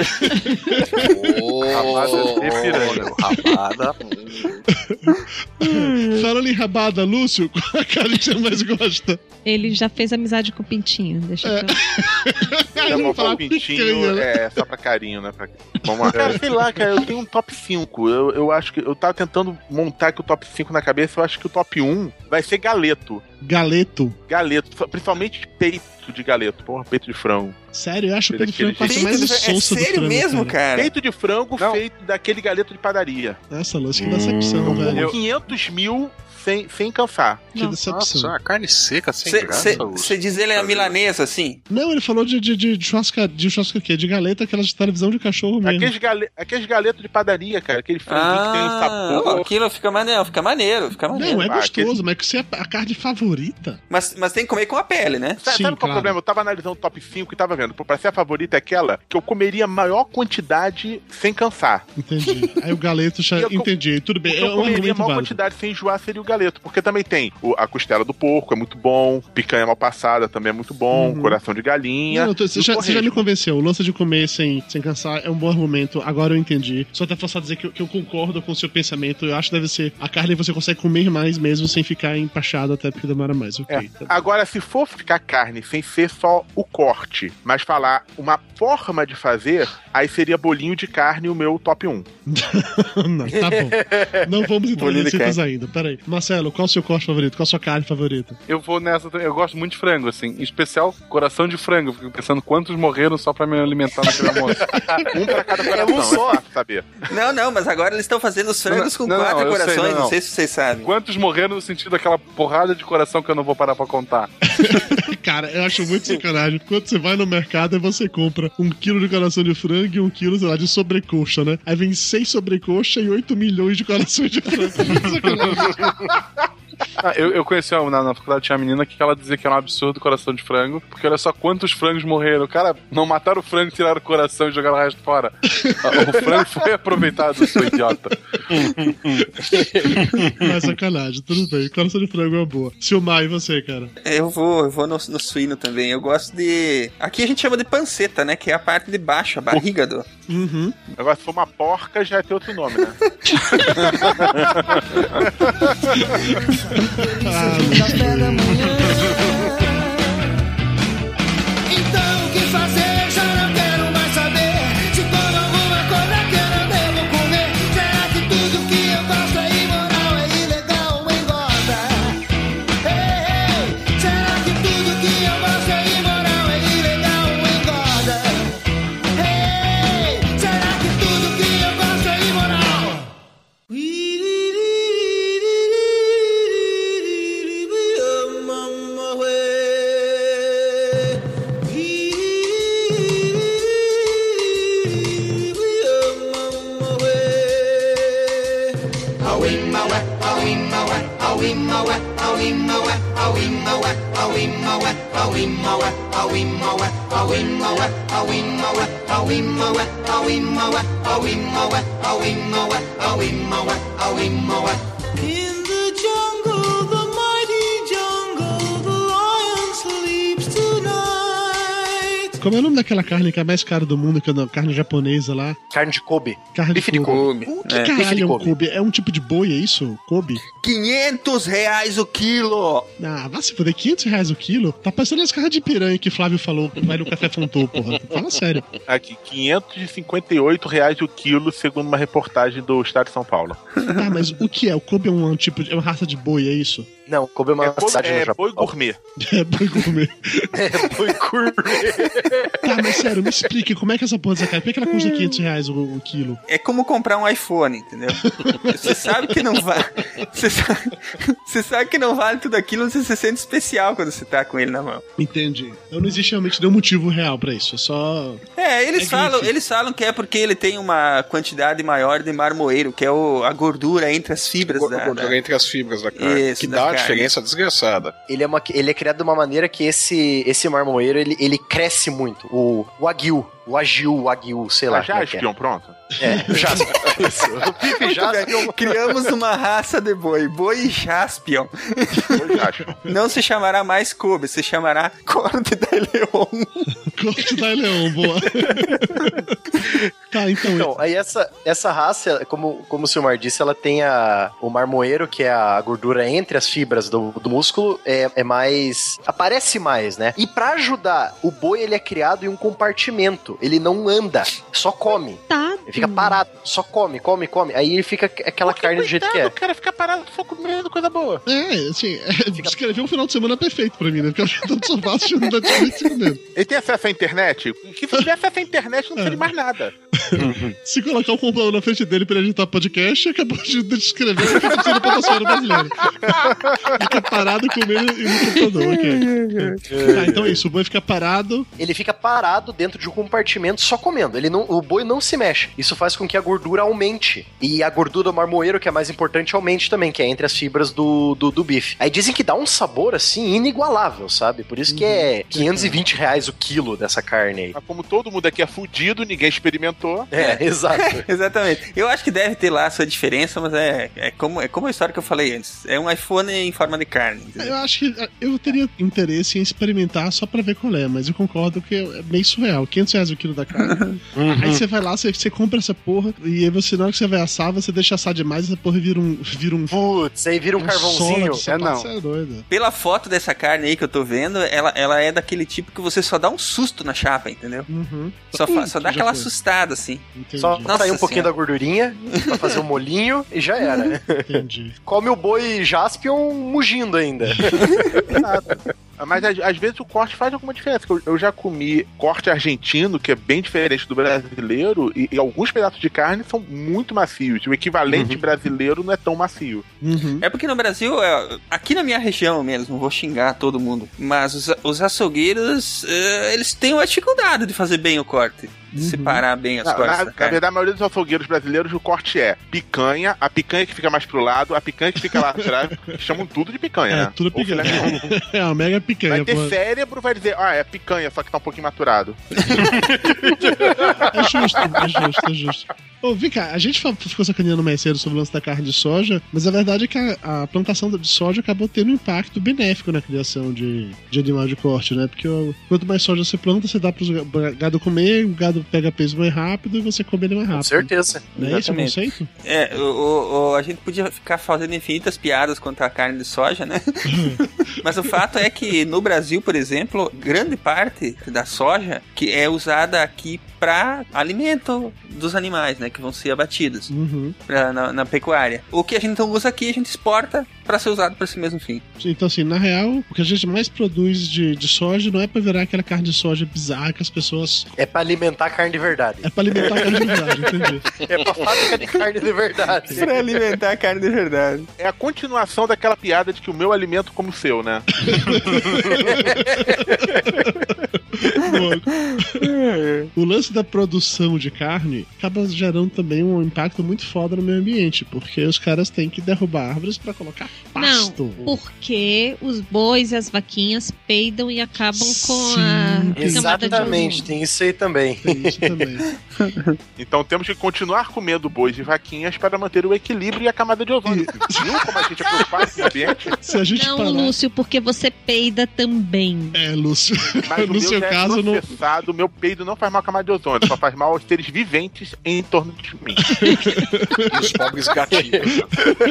Rabada de piranha. Rabada. Falando em rabada, Lúcio, qual a carne que você mais gosta? Ele já fez amizade com o Pintinho, deixa É. eu Já vou vou falar o pintinho, picanha, né? é só pra carinho, né? Pra... Vamos lá. Cara, sei lá, cara, eu tenho um top cinco. Eu, eu acho que eu tava tentando montar aqui o top cinco na cabeça. Eu acho que o top um vai ser galeto. Galeto. Galeto, principalmente peito de galeto. Porra, peito de frango. Sério, eu acho o peito de frango Daquele parte mais jeito. É insossa do sério frango, mesmo, cara? Peito de frango Não. feito daquele galeto de padaria. Essa lance, que decepção, Com velho. quinhentos mil sem, sem cansar. Que decepção. Nossa, a carne seca, sem graça. Lúcio. Você diz ele é milanesa, assim? Não, ele falou de, de, de, de churrasca, de churrasca o quê? De galeta, aquelas de televisão de cachorro mesmo. Aqueles, gale... Aqueles galetos de padaria, cara. Aquele franguinho que tem um Ah, sabor. aquilo fica maneiro, fica maneiro, fica maneiro. Não, é Ah, gostoso, mas que você é a carne favorita. Mas, mas tem que comer com a pele, né? Sabe, Sim, sabe qual é claro. o problema? Eu tava analisando o top cinco e tava vendo. Pô, pra ser a favorita é aquela que eu comeria a maior quantidade sem cansar. Entendi. Aí o galeto já. E eu- Entendi. Tudo O bem. que É eu um comeria a argumento maior válido. quantidade sem enjoar seria o galeto. Porque também tem o- a costela do porco, é muito bom. Picanha mal passada também é muito bom. Uhum. Coração de galinha. Não, não, tô- você, e o já, você já me torresmo. convenceu. O lance de comer sem, sem cansar é um bom argumento. Agora eu entendi. Só até forçar a dizer que, eu- que eu concordo com o seu pensamento. Eu acho que deve ser. A carne você consegue comer mais mesmo sem ficar empachado, até porque demora mais. Ok. É. Tá. Agora, se for ficar carne sem ser só o corte, mas falar uma forma de fazer, aí seria bolinho de carne o meu top um. Não, tá bom. Não vamos entrar em Bolinho de receitas carne. ainda. Peraí. Marcelo, qual o seu corte favorito? Qual a sua carne favorita? Eu vou nessa também. Eu gosto muito de frango, assim. Em especial, coração de frango. Fico pensando quantos morreram só pra me alimentar naquele almoço. Um pra cada coração, um só. é fácil saber. Não, não, mas agora eles estão fazendo os frangos com Não, não, quatro eu sei, corações, não, não, não. sei se vocês sabem. Quantos morreram no sentido daquela porrada de coração que eu não vou parar pra contar? Cara, eu acho muito sacanagem. Quando você vai no mercado e você compra um quilo de coração de frango e um quilo, sei lá, de sobrecoxa, né? Aí vem seis sobrecoxa e oito milhões de corações de frango. Muito sacanagem. Ah, eu, eu conheci uma- na, na faculdade, tinha uma menina que ela dizia que era um absurdo coração de frango, porque olha só quantos frangos morreram. Cara, não mataram o frango, tiraram o coração e jogaram o resto fora. Ah, o frango foi aproveitado, seu idiota. Mas sacanagem, tudo bem. Coração de frango é uma boa. Silmar, e você, cara? Eu vou, eu vou no, no suíno também. Eu gosto de. Aqui a gente chama de panceta, né? Que é a parte de baixo, a barriga do. Uhum. Agora, se for uma porca, já tem outro nome, né? Café da manhã. Então o que fazer? Já não quero mais saber. Se for alguma coisa que eu não devo comer. Será que tudo que eu gosto é imoral, é ilegal ou engorda? Ei, ei, será que tudo que eu gosto é imoral, é ilegal ou engorda? Ei, será que tudo que eu gosto é imoral? In the jungle, the mighty jungle, the lion sleeps tonight. Como é o nome daquela carne que é a mais cara do mundo, que é a carne japonesa lá? Carne de Kobe. Carne Bife de de Kobe. Kobe. O que É. Bife caralho de é um Kobe. Kobe? É um tipo de boi, é isso? Kobe? quinhentos reais o quilo! Ah, vai se foder, quinhentos reais o quilo? Tá parecendo as carnes de piranha que Flávio falou que vai no Café Fontou, porra. Fala sério. Aqui, quinhentos e cinquenta e oito reais o quilo, segundo uma reportagem do Estado de São Paulo. Ah, mas o que é? O Kobe é um, tipo, é uma raça de boi, é isso? Não, Kobe é uma É, boi- cidade no é Japão. boi gourmet. É boi gourmet. É boi gourmet. Tá, mas sério, me explique, como é que essa porra dessa carne, por que ela custa quinhentos reais o, o quilo? É como comprar um iPhone, entendeu? Você sabe que não vale. Você sabe, você sabe que não vale tudo aquilo, você se sente especial quando você tá com ele na mão. Entendi. Então não existe realmente nenhum motivo real pra isso, é só... É, eles, É falam, grife. eles falam que é porque ele tem uma quantidade maior de marmoeiro, que é o, a gordura entre as fibras da, Gordura da... entre as fibras da carne. Isso, que da dá uma carne. diferença desgraçada. Ele é, uma, ele é criado de uma maneira que esse, esse marmoeiro, ele, ele cresce muito. O Wagyu, o Wagyu, o Wagyu, sei lá. Ah, já como é que é. espiam, pronto? É, o Jaspion. Isso. O Bife Muito Jaspion. bem. Criamos uma raça de boi, boi Jaspion. Boi Jaspion. Não se chamará mais Kobe, se chamará Corte da Leon. Corte da Leão, boa. Tá, então... Então, aí essa, essa raça, como, como o Silmar disse, ela tem a, o marmoeiro, que é a gordura entre as fibras do, do músculo, é, é mais... aparece mais, né? E pra ajudar, o boi, ele é criado em um compartimento. Ele não anda, só come. Tá. Ele fica parado, só come, come, come. Aí ele fica aquela carne do jeito que é. O cara fica parado só comendo coisa boa. É, assim, é, descrever um final de semana perfeito pra mim, né? Porque eu tô no sofá assistindo Netflix e comendo. Ele tem acesso à internet? Que se tiver acesso à internet, não precisa de mais nada. Se colocar o computador na frente dele pra ele editar podcast, acabou de descrever o que tá sendo pra passageiro brasileiro. Fica parado comendo no computador, ok. Tá, então é isso, o boi fica parado. Ele fica parado dentro de um compartimento só comendo. Ele não, o boi não se mexe. Isso faz com que a gordura aumente. E a gordura do marmoeiro, que é mais importante, aumente também, que é entre as fibras do, do, do bife. Aí dizem que dá um sabor, assim, inigualável, sabe? Por isso que é quinhentos e vinte reais o quilo dessa carne aí. Mas como todo mundo aqui é fudido, ninguém experimentou. É, exato. Exatamente. Eu acho que deve ter lá a sua diferença, mas é, é, como, é como a história que eu falei antes. É um iPhone em forma de carne. Entendeu? Eu acho que eu teria interesse em experimentar só pra ver qual é, mas eu concordo que é meio surreal. quinhentos reais o quilo da carne. Aí você vai lá, você, você compra essa porra, e aí você, na hora que você vai assar, você deixa assar demais, essa porra vira um... Vira um Putz, aí vira um, um carvãozinho. É, não. Você é doido. Pela foto dessa carne aí que eu tô vendo, ela, ela é daquele tipo que você só dá um susto na chapa, entendeu? Uhum. Só, fa- só dá Já aquela foi. assustada, assim. Entendi. Só Nossa sair um pouquinho Senhora. da gordurinha pra fazer um molinho e já era. Entendi. Come o boi Jaspion mugindo ainda. Mas às, às vezes o corte faz alguma diferença. Eu, eu já comi corte argentino, que é bem diferente do brasileiro, e, e alguns pedaços de carne são muito macios. O equivalente brasileiro não é tão macio. Uhum. É porque no Brasil, é, aqui na minha região mesmo, não vou xingar todo mundo, mas os, os açougueiros, é, eles têm uma dificuldade de fazer bem o corte. De separar bem as Na, cortes na, da na carne. verdade, a maioria dos açougueiros brasileiros, o corte é picanha, a picanha que fica mais pro lado, a picanha que fica lá atrás, que chamam tudo de picanha, É, né? tudo Ou filé picanha. mignon. É uma mega picanha, Vai ter porra. cérebro, vai dizer, ah, é picanha, só que tá um pouquinho maturado. É justo, é justo, é justo. Ô, vem cá, a gente fa- ficou sacaneando mais cedo sobre o lance da carne de soja, mas a verdade é que a, a plantação de soja acabou tendo um impacto benéfico na criação de, de animal de corte, né? Porque ó, quanto mais soja você planta, você dá pro gado comer, o gado pega peso mais rápido e você come ele mais rápido. Com certeza. Não é esse o Exatamente. conceito? É, o, o- o- a gente podia ficar fazendo infinitas piadas contra a carne de soja, né? Mas o fato é que no Brasil, por exemplo, grande parte da soja que é usada aqui para alimento dos animais, né? Que vão ser abatidos Uhum. pra, na, na pecuária. O que a gente não usa aqui, a gente exporta para ser usado para esse mesmo fim. Então, assim, na real, o que a gente mais produz de, de soja não é pra virar aquela carne de soja bizarra que as pessoas... É pra alimentar a carne de verdade. É pra alimentar a carne de verdade, entendi. É pra fábrica de carne de verdade. Para alimentar a carne de verdade. É a continuação daquela piada de que o meu alimento como o seu, né? O lance da produção de carne acaba gerando também um impacto muito foda no meio ambiente, porque os caras têm que derrubar árvores pra colocar pasto. Não, porque os bois e as vaquinhas peidam e acabam com Sim, a tem- camada de Exatamente, ozônio. tem isso aí também. Tem isso também. Então temos que continuar comendo bois e vaquinhas para manter o equilíbrio e a camada de ozônio. Viu como a gente é preocupado com o ambiente? Se a gente Não, parar... Lúcio, porque você peida também. É, Lúcio. Mas no o meu seu já caso, é não... processado, o meu peido não faz mal à camada de ozônio, só faz mal aos seres viventes em torno de mim. E os pobres gatinhos.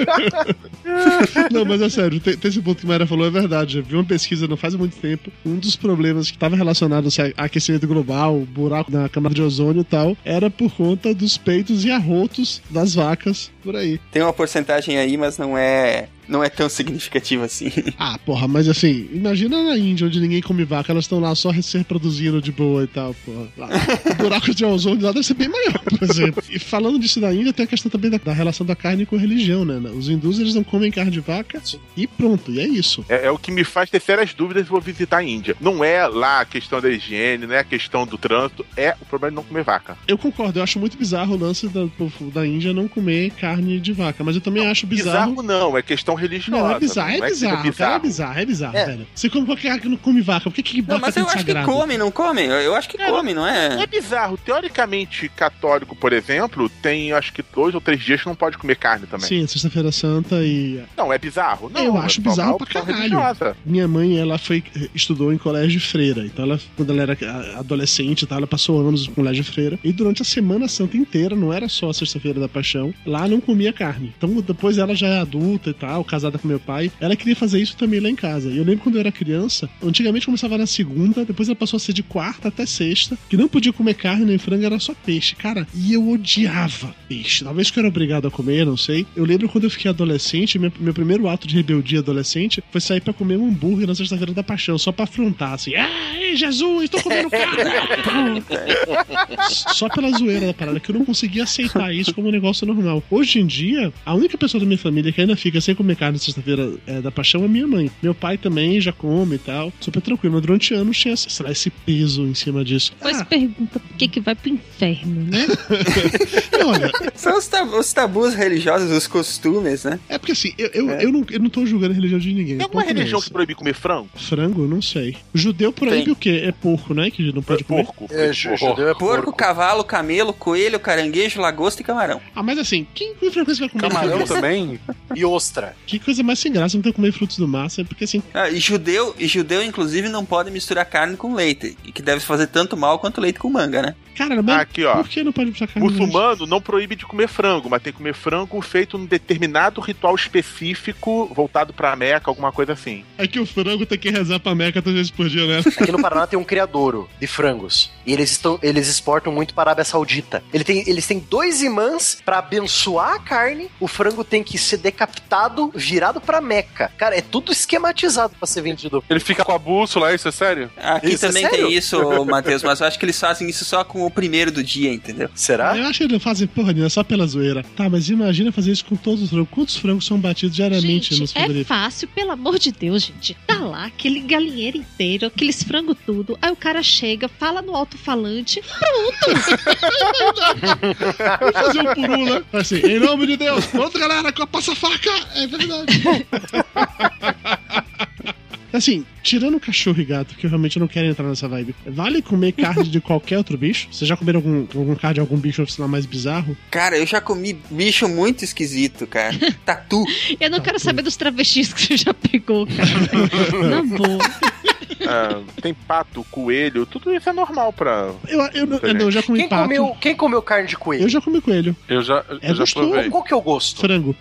Não, mas é sério, tem, tem esse ponto que a Mayra falou, é verdade. Eu vi uma pesquisa não faz muito tempo. Um dos problemas que estava relacionado ao aquecimento global, buraco na camada de ozônio e tal, era por conta dos peitos e arrotos das vacas por aí. Tem uma porcentagem aí, mas não é, não é tão significativa assim. Ah, porra, mas assim, imagina na Índia, onde ninguém come vaca, elas estão lá só se reproduzindo de boa e tal, porra. Lá, o buraco de ozônio lá deve ser bem maior, por exemplo. E falando disso da Índia, tem a questão também da, da relação da carne com a religião, né? Os hindus, eles não comem carne de vaca e pronto, e é isso. É, é o que me faz ter sérias dúvidas se vou visitar a Índia. Não é lá a questão da higiene, não é a questão do trânsito, é o problema de não comer vaca. Eu concordo, eu acho muito bizarro o lance da, da Índia não comer carne de vaca, mas eu também acho bizarro... Bizarro não, é questão religiosa. Não, é bizarro, não é que seja bizarro, cara, é bizarro, é bizarro, É. velho. Você come qualquer cara que não come vaca, por que que vaca Não, mas tem eu acho que sagrado? come, não come? Eu, eu acho que come, não Não é? é bizarro. Teoricamente, católico, por exemplo, tem acho que dois ou três dias que não pode comer carne também. Sim, sexta-feira santa e... Não, é bizarro? Não, eu é acho só uma bizarro pra opção caralho. religiosa. Minha mãe, ela foi, estudou em colégio de freira. Então, ela, quando ela era adolescente e tal, ela passou anos no colégio de freira. E durante a Semana Santa inteira, não era só a Sexta-feira da Paixão, lá não comia carne. Então, depois ela já é adulta e tal, casada com meu pai, ela queria fazer isso também lá em casa. E eu lembro quando eu era criança, antigamente começava na segunda, depois ela passou a ser de quarta até sexta, que não podia comer carne nem frango, era só peixe. Cara, e eu odiava peixe. Talvez que eu era obrigado a comer, não sei. Eu lembro quando eu fiquei adolescente, meu, meu primeiro ato de rebeldia adolescente foi sair pra comer um hambúrguer na Sexta-feira da Paixão, só pra afrontar, assim, ai, Jesus, tô comendo carne! Só pela zoeira da parada, que eu não conseguia aceitar isso como um negócio normal. Hoje em dia, a única pessoa da minha família que ainda fica sem comer carne na Sexta-feira é, da Paixão é minha mãe. Meu pai também já come e tal, super tranquilo, mas durante anos tinha, sei lá, esse peso em cima disso. Depois pergunta por que que vai pro inferno, né? Olha, São os, tab- os tabus religiosos, os costumes, né? é porque assim, eu, eu, eu, não, eu não tô julgando a religião de ninguém. Tem alguma ponto é religião esse. que proíbe comer frango? Frango? Não sei. O judeu proíbe Tem. o quê? É porco, né? Que não pode comer. Porco. É, ju- judeu é Porco, porco. cavalo, camelo, coelho, caranguejo, lagosta e camarão. Ah, mas assim, quem com frequência vai comer Camarão frango? também? E ostra. Que coisa mais sem graça não ter que comer frutos do mar, é porque assim, Ah, e judeu, e judeu, inclusive, não pode misturar carne com leite. E que deve fazer tanto mal quanto leite com manga, né? cara, mas Aqui, ó. por que não pode usar carne de Muçulmano não proíbe de comer frango, mas tem que comer frango feito num determinado ritual específico voltado pra Meca, alguma coisa assim. É que o frango tem que rezar pra Meca três vezes por dia, né? Aqui no Paraná tem um criadouro de frangos. E eles, estão, eles exportam muito para a Arábia Saudita. Ele tem, eles têm dois imãs pra abençoar a carne. O frango tem que ser decapitado, virado pra Meca. Cara, é tudo esquematizado pra ser vendido. Ele fica com a bússola, isso é sério? Aqui Isso é também sério? tem isso, Matheus, mas eu acho que eles fazem isso só com o primeiro do dia, entendeu? Será? Eu acho que eles não fazem porra nenhuma, só pela zoeira. Tá, mas imagina fazer isso com todos os frangos. Quantos frangos são batidos diariamente nos Gente, é frigoríficos? fácil, pelo amor de Deus, gente. Tá lá, aquele galinheiro inteiro, aqueles frango tudo. Aí o cara chega, fala no alto-falante, pronto! Vou fazer um por um, né? Assim, em nome de Deus, pronto, galera, passa a faca! É verdade. Assim, tirando o cachorro e gato, que eu realmente não quero entrar nessa vibe, vale comer carne de qualquer outro bicho? Você já comeram algum, algum carne de algum bicho, sei lá, mais bizarro? Cara, eu já comi bicho muito esquisito, cara. Tatu. Eu não quero saber dos travestis que você já pegou, cara. Na boa. Ah, tem pato, coelho, tudo isso é normal pra. Eu, eu, não- eu, não, eu já comi Quem pato. comeu, quem comeu carne de coelho? Eu já comi coelho. Eu já, eu É já gostoso. provei. Qual que é o gosto? Frango.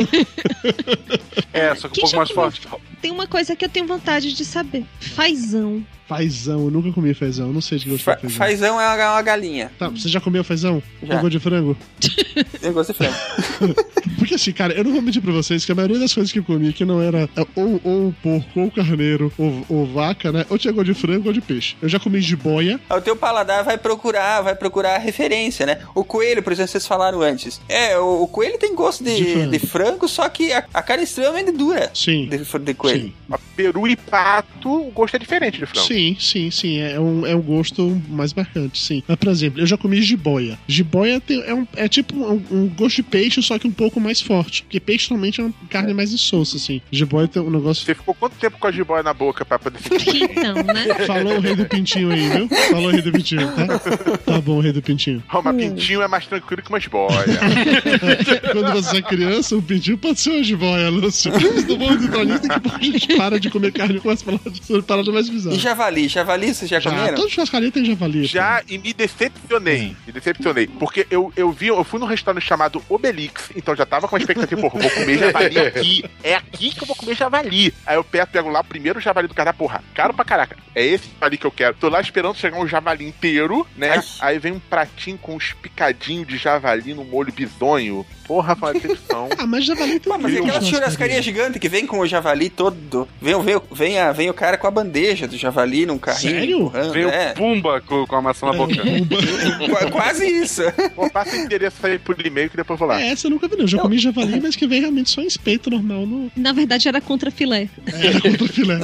É, só que um Quem pouco já mais comeu? forte. Tem uma coisa que eu tenho vontade de saber. Fazão. Fazão, eu nunca comi fazão, não sei de que gosto Fa de fazão. fazão é uma, uma galinha. Tá, você já comeu fazão? Já. Com gosto de frango? Eu gosto de frango. Porque assim, cara, eu não vou mentir pra vocês que a maioria das coisas que eu comi que não era é, ou, ou porco, ou carneiro, ou, ou vaca, né? Ou tinha gosto de frango ou de peixe. Eu já comi jiboia. O teu paladar vai procurar, vai procurar a referência, né? O coelho, por exemplo, vocês falaram antes. É, o, o coelho tem gosto de, De de, frango. frango. só que a, a carne é extremamente dura Sim. de, de coelho. Sim. Peru e pato, o gosto é diferente de frango. Sim, sim, sim. É um, é um gosto mais marcante, sim. Mas, por exemplo, eu já comi jiboia. Jiboia tem, é, um, é tipo um, um gosto de peixe, só que um pouco mais forte. Porque peixe normalmente é uma carne mais insossa, assim. Jiboia tem um negócio... Você ficou quanto tempo com a jiboia na boca pra poder sentir? Então, né? Falou o rei do pintinho aí, viu? Falou o rei do pintinho, tá? Tá bom, o rei do pintinho. Oh, mas pintinho é mais tranquilo que uma jiboia. Quando você é criança, o pintinho pode ser uma jiboia, Lúcio. Se não vamos entrar nisso, daqui a pouco a gente para de comer carne com as palavras sobre paradas mais bizarras. E javali? Javali vocês já, Já, comeram? todo churrascaria tem javali. Já, e me decepcionei. Me decepcionei. Porque eu, eu vi, eu fui num restaurante chamado Obelix, então já tava com a expectativa, porra, vou comer javali aqui. É aqui que eu vou comer javali. Aí eu pego, pego lá o primeiro javali do cara, porra, caro pra caraca. É esse javali que eu quero. Tô lá esperando chegar um javali inteiro, né? Ai. Aí vem um pratinho com uns picadinhos de javali no molho bizonho. Porra, foi uma decepção. Ah, mas javali tem Pô, mas é aquela churrascaria gigante que vem com o javali todo. Vem, vem, vem, a, vem o cara com a bandeja do javali num carrinho. Sério? Empurrando, Vem é. o Pumba com, com a maçã na boca. Qu- Quase isso. Pô, passa o endereço aí por e-mail que depois eu vou lá. É, essa eu nunca vi, não. Eu já comi javali, mas que vem realmente só em espeto normal. No... Na verdade era contra filé. É, era contra filé.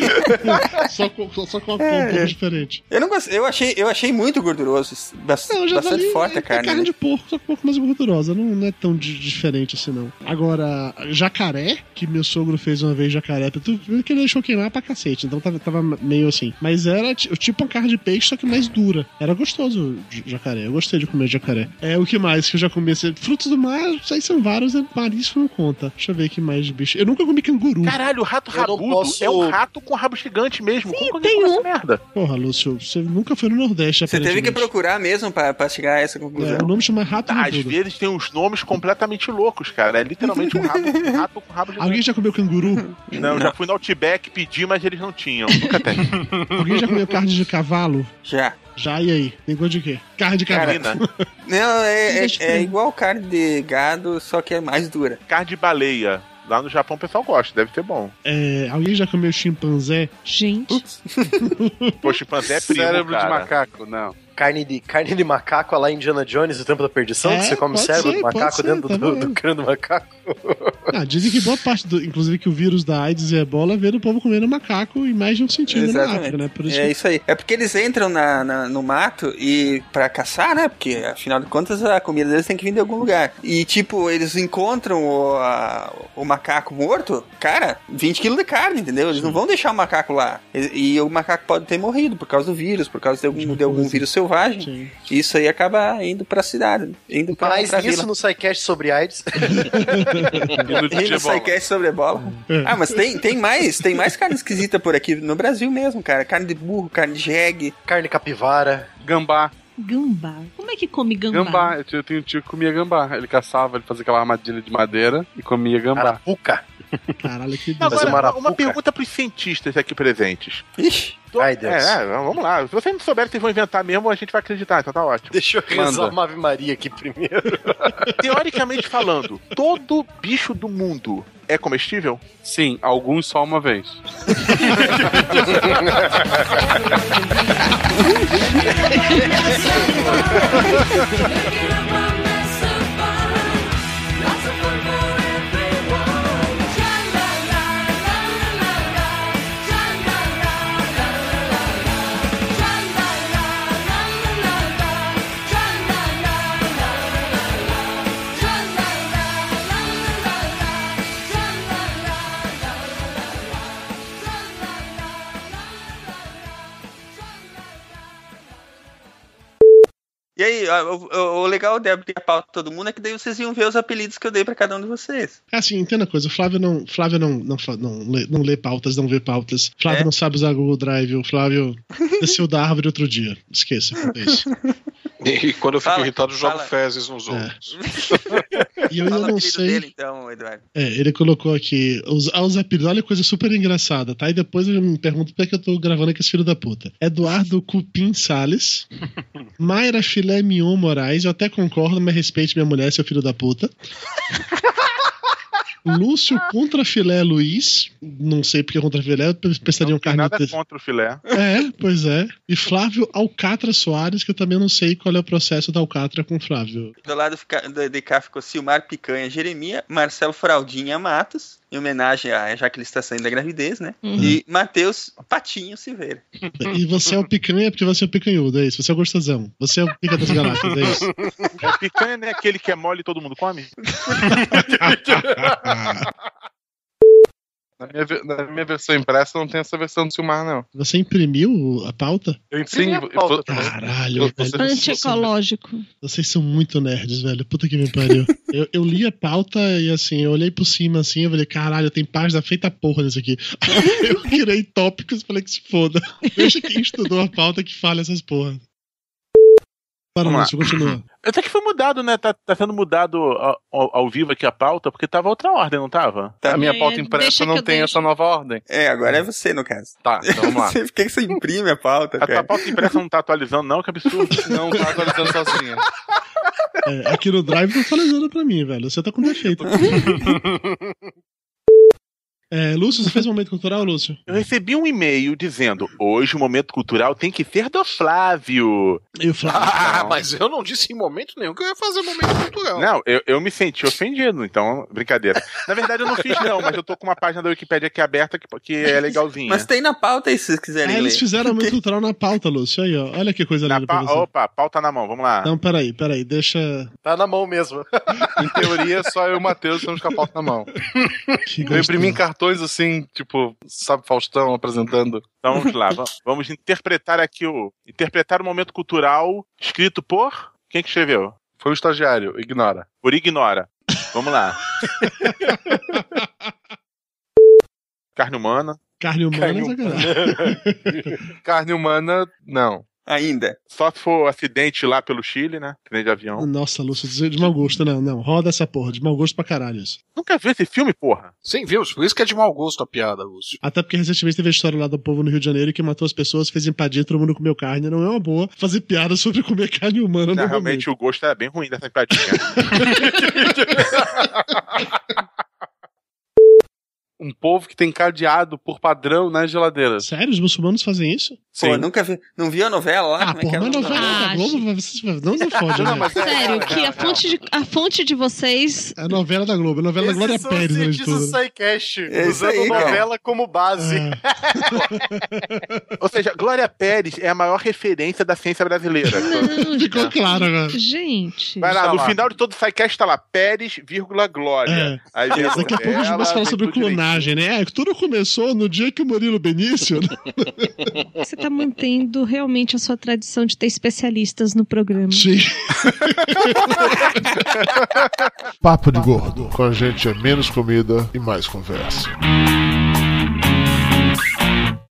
só, com, só, só com a é. um pouco diferente. Eu não gostei, eu achei, eu achei muito gorduroso. Bastante, Não, bastante forte é, a carne. É carne né? de porco, só que um pouco mais gordurosa. Não, não é tão di- diferente assim, não. Agora, jacaré, que meu sogro fez uma vez jacaré, tu viu que ele deixou queimar pra cacete, então tava, tava meio assim. Mas era t- tipo uma carne de peixe, só que mais dura. Era gostoso o j- jacaré. Eu gostei de comer jacaré. É, o que mais que eu já comi? Assim, frutos do mar, aí são vários, né? Marisco não conta. Deixa eu ver o que mais de bicho. Eu nunca comi canguru. Caralho, o rato Eu não rabudo posso- é um rato com rabo gigante mesmo. Sim, Como que tem eu um. essa merda? Porra, Lúcio, você nunca foi no Nordeste, Você teve que aparentemente. procurar mesmo pra, pra chegar a essa conclusão. É, o nome chama rato Às rabudo. vezes tem uns nomes completamente loucos, cara. É literalmente um rato, um rato com rabo gigante. Alguém já comeu canguru? Não, já fui no Outback pedir, mas eles não tinham. Nunca tem. Alguém já comeu carne de cavalo? Já. Já, e aí? Tem gosto de quê? Carne de cavalo. Carina. Não, é, é, Deixa eu é ver. igual carne de gado, só que é mais dura. Carne de baleia. Lá no Japão o pessoal gosta, deve ser bom. É, alguém já comeu chimpanzé? Gente. Pô, chimpanzé é primo, Cérebro cara. de macaco, não. Carne de, carne de macaco lá em Indiana Jones, o Tempo da Perdição, É, que você come pode cérebro ser, do pode macaco ser, dentro tá do, do valendo. crânio do macaco. Ah, dizem que boa parte, do, inclusive que o vírus da AIDS e ebola veio do povo comendo macaco em mais de um sentido na África, né? Por isso É que- isso aí. É porque eles entram na, na- no mato e pra caçar, né? Porque afinal de contas a comida deles tem que vir de algum lugar. E tipo, eles encontram o, a- o macaco morto, cara, vinte quilos de carne, entendeu? Eles não vão deixar o macaco lá. E, e o macaco pode ter morrido por causa do vírus, por causa de algum, de algum vírus selvagem. Sim. E isso aí acaba indo pra cidade, indo pra, Mas pra isso vila. no SciCast sobre AIDS. E no E no Ebola. SciCast sobre ebola. Ah, mas tem, tem mais, tem mais carne esquisita por aqui, no Brasil mesmo, cara. Carne de burro, carne de jegue. Carne capivara. Gambá. Gambá. Como é que come gambá? Gambá. Eu tinha- eu tinha um tio que comia gambá. Ele caçava, ele fazia aquela armadilha de madeira e comia gambá. Arapuca. Caralho, que Agora, Fazer uma uma, uma arapuca. pergunta pros cientistas aqui presentes. Ixi. Ai, Deus. É, é, vamos lá. Se vocês não souberem que vocês vão inventar mesmo, a gente vai acreditar, então tá ótimo. Deixa eu rezar Manda. uma Ave Maria aqui primeiro. Teoricamente falando, todo bicho do mundo é comestível? Sim, alguns só uma vez. E aí, ó, o, o- o legal de abrir a pauta de todo mundo é que daí vocês iam ver os apelidos que eu dei pra cada um de vocês. Assim, entenda a coisa, o Flávio não, Flávio não, não, fa- não, lê, não lê pautas, não vê pautas. Flávio É? não sabe usar Google Drive, o Flávio desceu da árvore outro dia. Esqueça, é isso. E quando eu fico Fala, irritado, eu jogo fala. fezes nos outros. E eu ainda Fala o não apelido sei. dele, então, Eduardo. É, ele colocou aqui os, ah, os apelidos, olha que coisa super engraçada, tá? E depois eu me pergunto por que eu tô gravando com esse filho da puta. Eduardo Cupim Salles, Mayra Filé Mion Moraes, eu até concordo, mas respeite minha mulher, seu filho da puta. Lúcio contra filé Luiz. Não sei porque contra filé, pensaria um carne. Nada de... contra o filé. É, pois é. E Flávio Alcatra Soares, que eu também não sei qual é o processo da Alcatra com Flávio. Do lado fica- do- de cá ficou Silmar Picanha Jeremia, Marcelo Fraldinha Matos, em homenagem a já que ele está saindo da gravidez, né? Uhum. E Matheus Patinho Silveira. E você é o picanha porque você é o picanhudo, é isso. Você é o gostosão. Você é o pica das galáxias, é isso. É, picanha não é aquele que é mole e todo mundo come? Na minha, ve- na minha versão impressa não tem essa versão do Silmar, não. Você imprimiu a pauta? Eu imprimi a pauta também. Caralho, Eu- você- velho. Antiecológico. Vocês são muito nerds, velho. Puta que me pariu. eu, eu li a pauta e assim, eu olhei por cima assim, eu falei, caralho, tem página feita porra nisso aqui. eu tirei tópicos e falei que se foda. Deixa quem estudou a pauta que fala essas porras. Para, Vamos lá. Lúcio, continua. Até que foi mudado, né? Tá, tá sendo mudado ao, ao- ao vivo aqui a pauta, porque tava outra ordem, não tava? A minha pauta É, impressa deixa que não eu tem deixo. essa nova ordem. É, agora é você, no caso. Tá, então vamos lá. Você- Por que você imprime a pauta, A tua cara? pauta impressa não tá atualizando, não? Que absurdo. Não tá atualizando sozinha. É, aqui no Drive tá falando pra mim, velho. Você tá com defeito. É, Lúcio, você fez um momento cultural, Lúcio? Eu recebi um e-mail dizendo: hoje o momento cultural tem que ser do Flávio. E o Flávio? Ah, mas eu não disse em momento nenhum que eu ia fazer momento cultural. Não, eu, eu me senti ofendido, então, brincadeira. Na verdade, eu não fiz, não, mas eu tô com uma página da Wikipédia aqui aberta que, que é legalzinha. Mas tem na pauta aí, se vocês quiserem Ah, eles ler. fizeram momento cultural na pauta, Lúcio. Aí, ó. Olha que coisa linda pra Pa- você. Opa, pauta na mão, vamos lá. Não, peraí, peraí. Deixa. Tá na mão mesmo. Em teoria, só eu e o Matheus estamos com a pauta na mão. Que Eu imprimi em gostoso. cartões assim, tipo, sabe, Faustão apresentando. Então vamos lá, va- vamos interpretar aqui o. Interpretar o momento cultural escrito por. Quem que escreveu? Foi o estagiário, ignora. Por Ignora. Vamos lá. Carne humana. Carne humana Carne é sacanagem. Carne humana, não. Ainda. Só se for acidente lá pelo Chile, né? Acidente de avião. Nossa, Lúcio, de mau gosto, não, não. Roda essa porra, de mau gosto pra caralho isso. Nunca viu esse filme, porra? Sim, viu? Por isso que é de mau gosto a piada, Lúcio. Até porque recentemente teve a história lá do povo no Rio de Janeiro que matou as pessoas, fez empatia, todo mundo comeu carne. Não é uma boa fazer piada sobre comer carne humana Não, no realmente momento. o gosto é bem ruim dessa empadinha. Um povo que tem cadeado por padrão nas geladeiras. Sério? Os muçulmanos fazem isso? Pô, nunca vi. Não viu a novela lá? Ah, Como é que porra, era mas o novela nome? da Globo, você- não, não fode, né? Sério, que a fonte, de, a fonte de vocês. É a novela da Globo, a novela da Glória Pérez, além de Diz o tudo. SciCast, É isso usando aí, cara. novela como base. É. Ou seja, Glória Pérez é a maior referência da ciência brasileira. Não, Ficou claro agora. gente. Vai lá, Tá no lá. final de todo o SciCast tá lá, Pérez, vírgula, Glória. É. Aí vem a Daqui a pouco a gente novela, começa a falar vem sobre tudo direitinho. clonagem, né? É, tudo começou no dia que o Murilo Benício. Você tá mantendo realmente a sua tradição de ter especialistas no programa. Sim. Papo de Gordo. Com a gente é menos comida e mais conversa.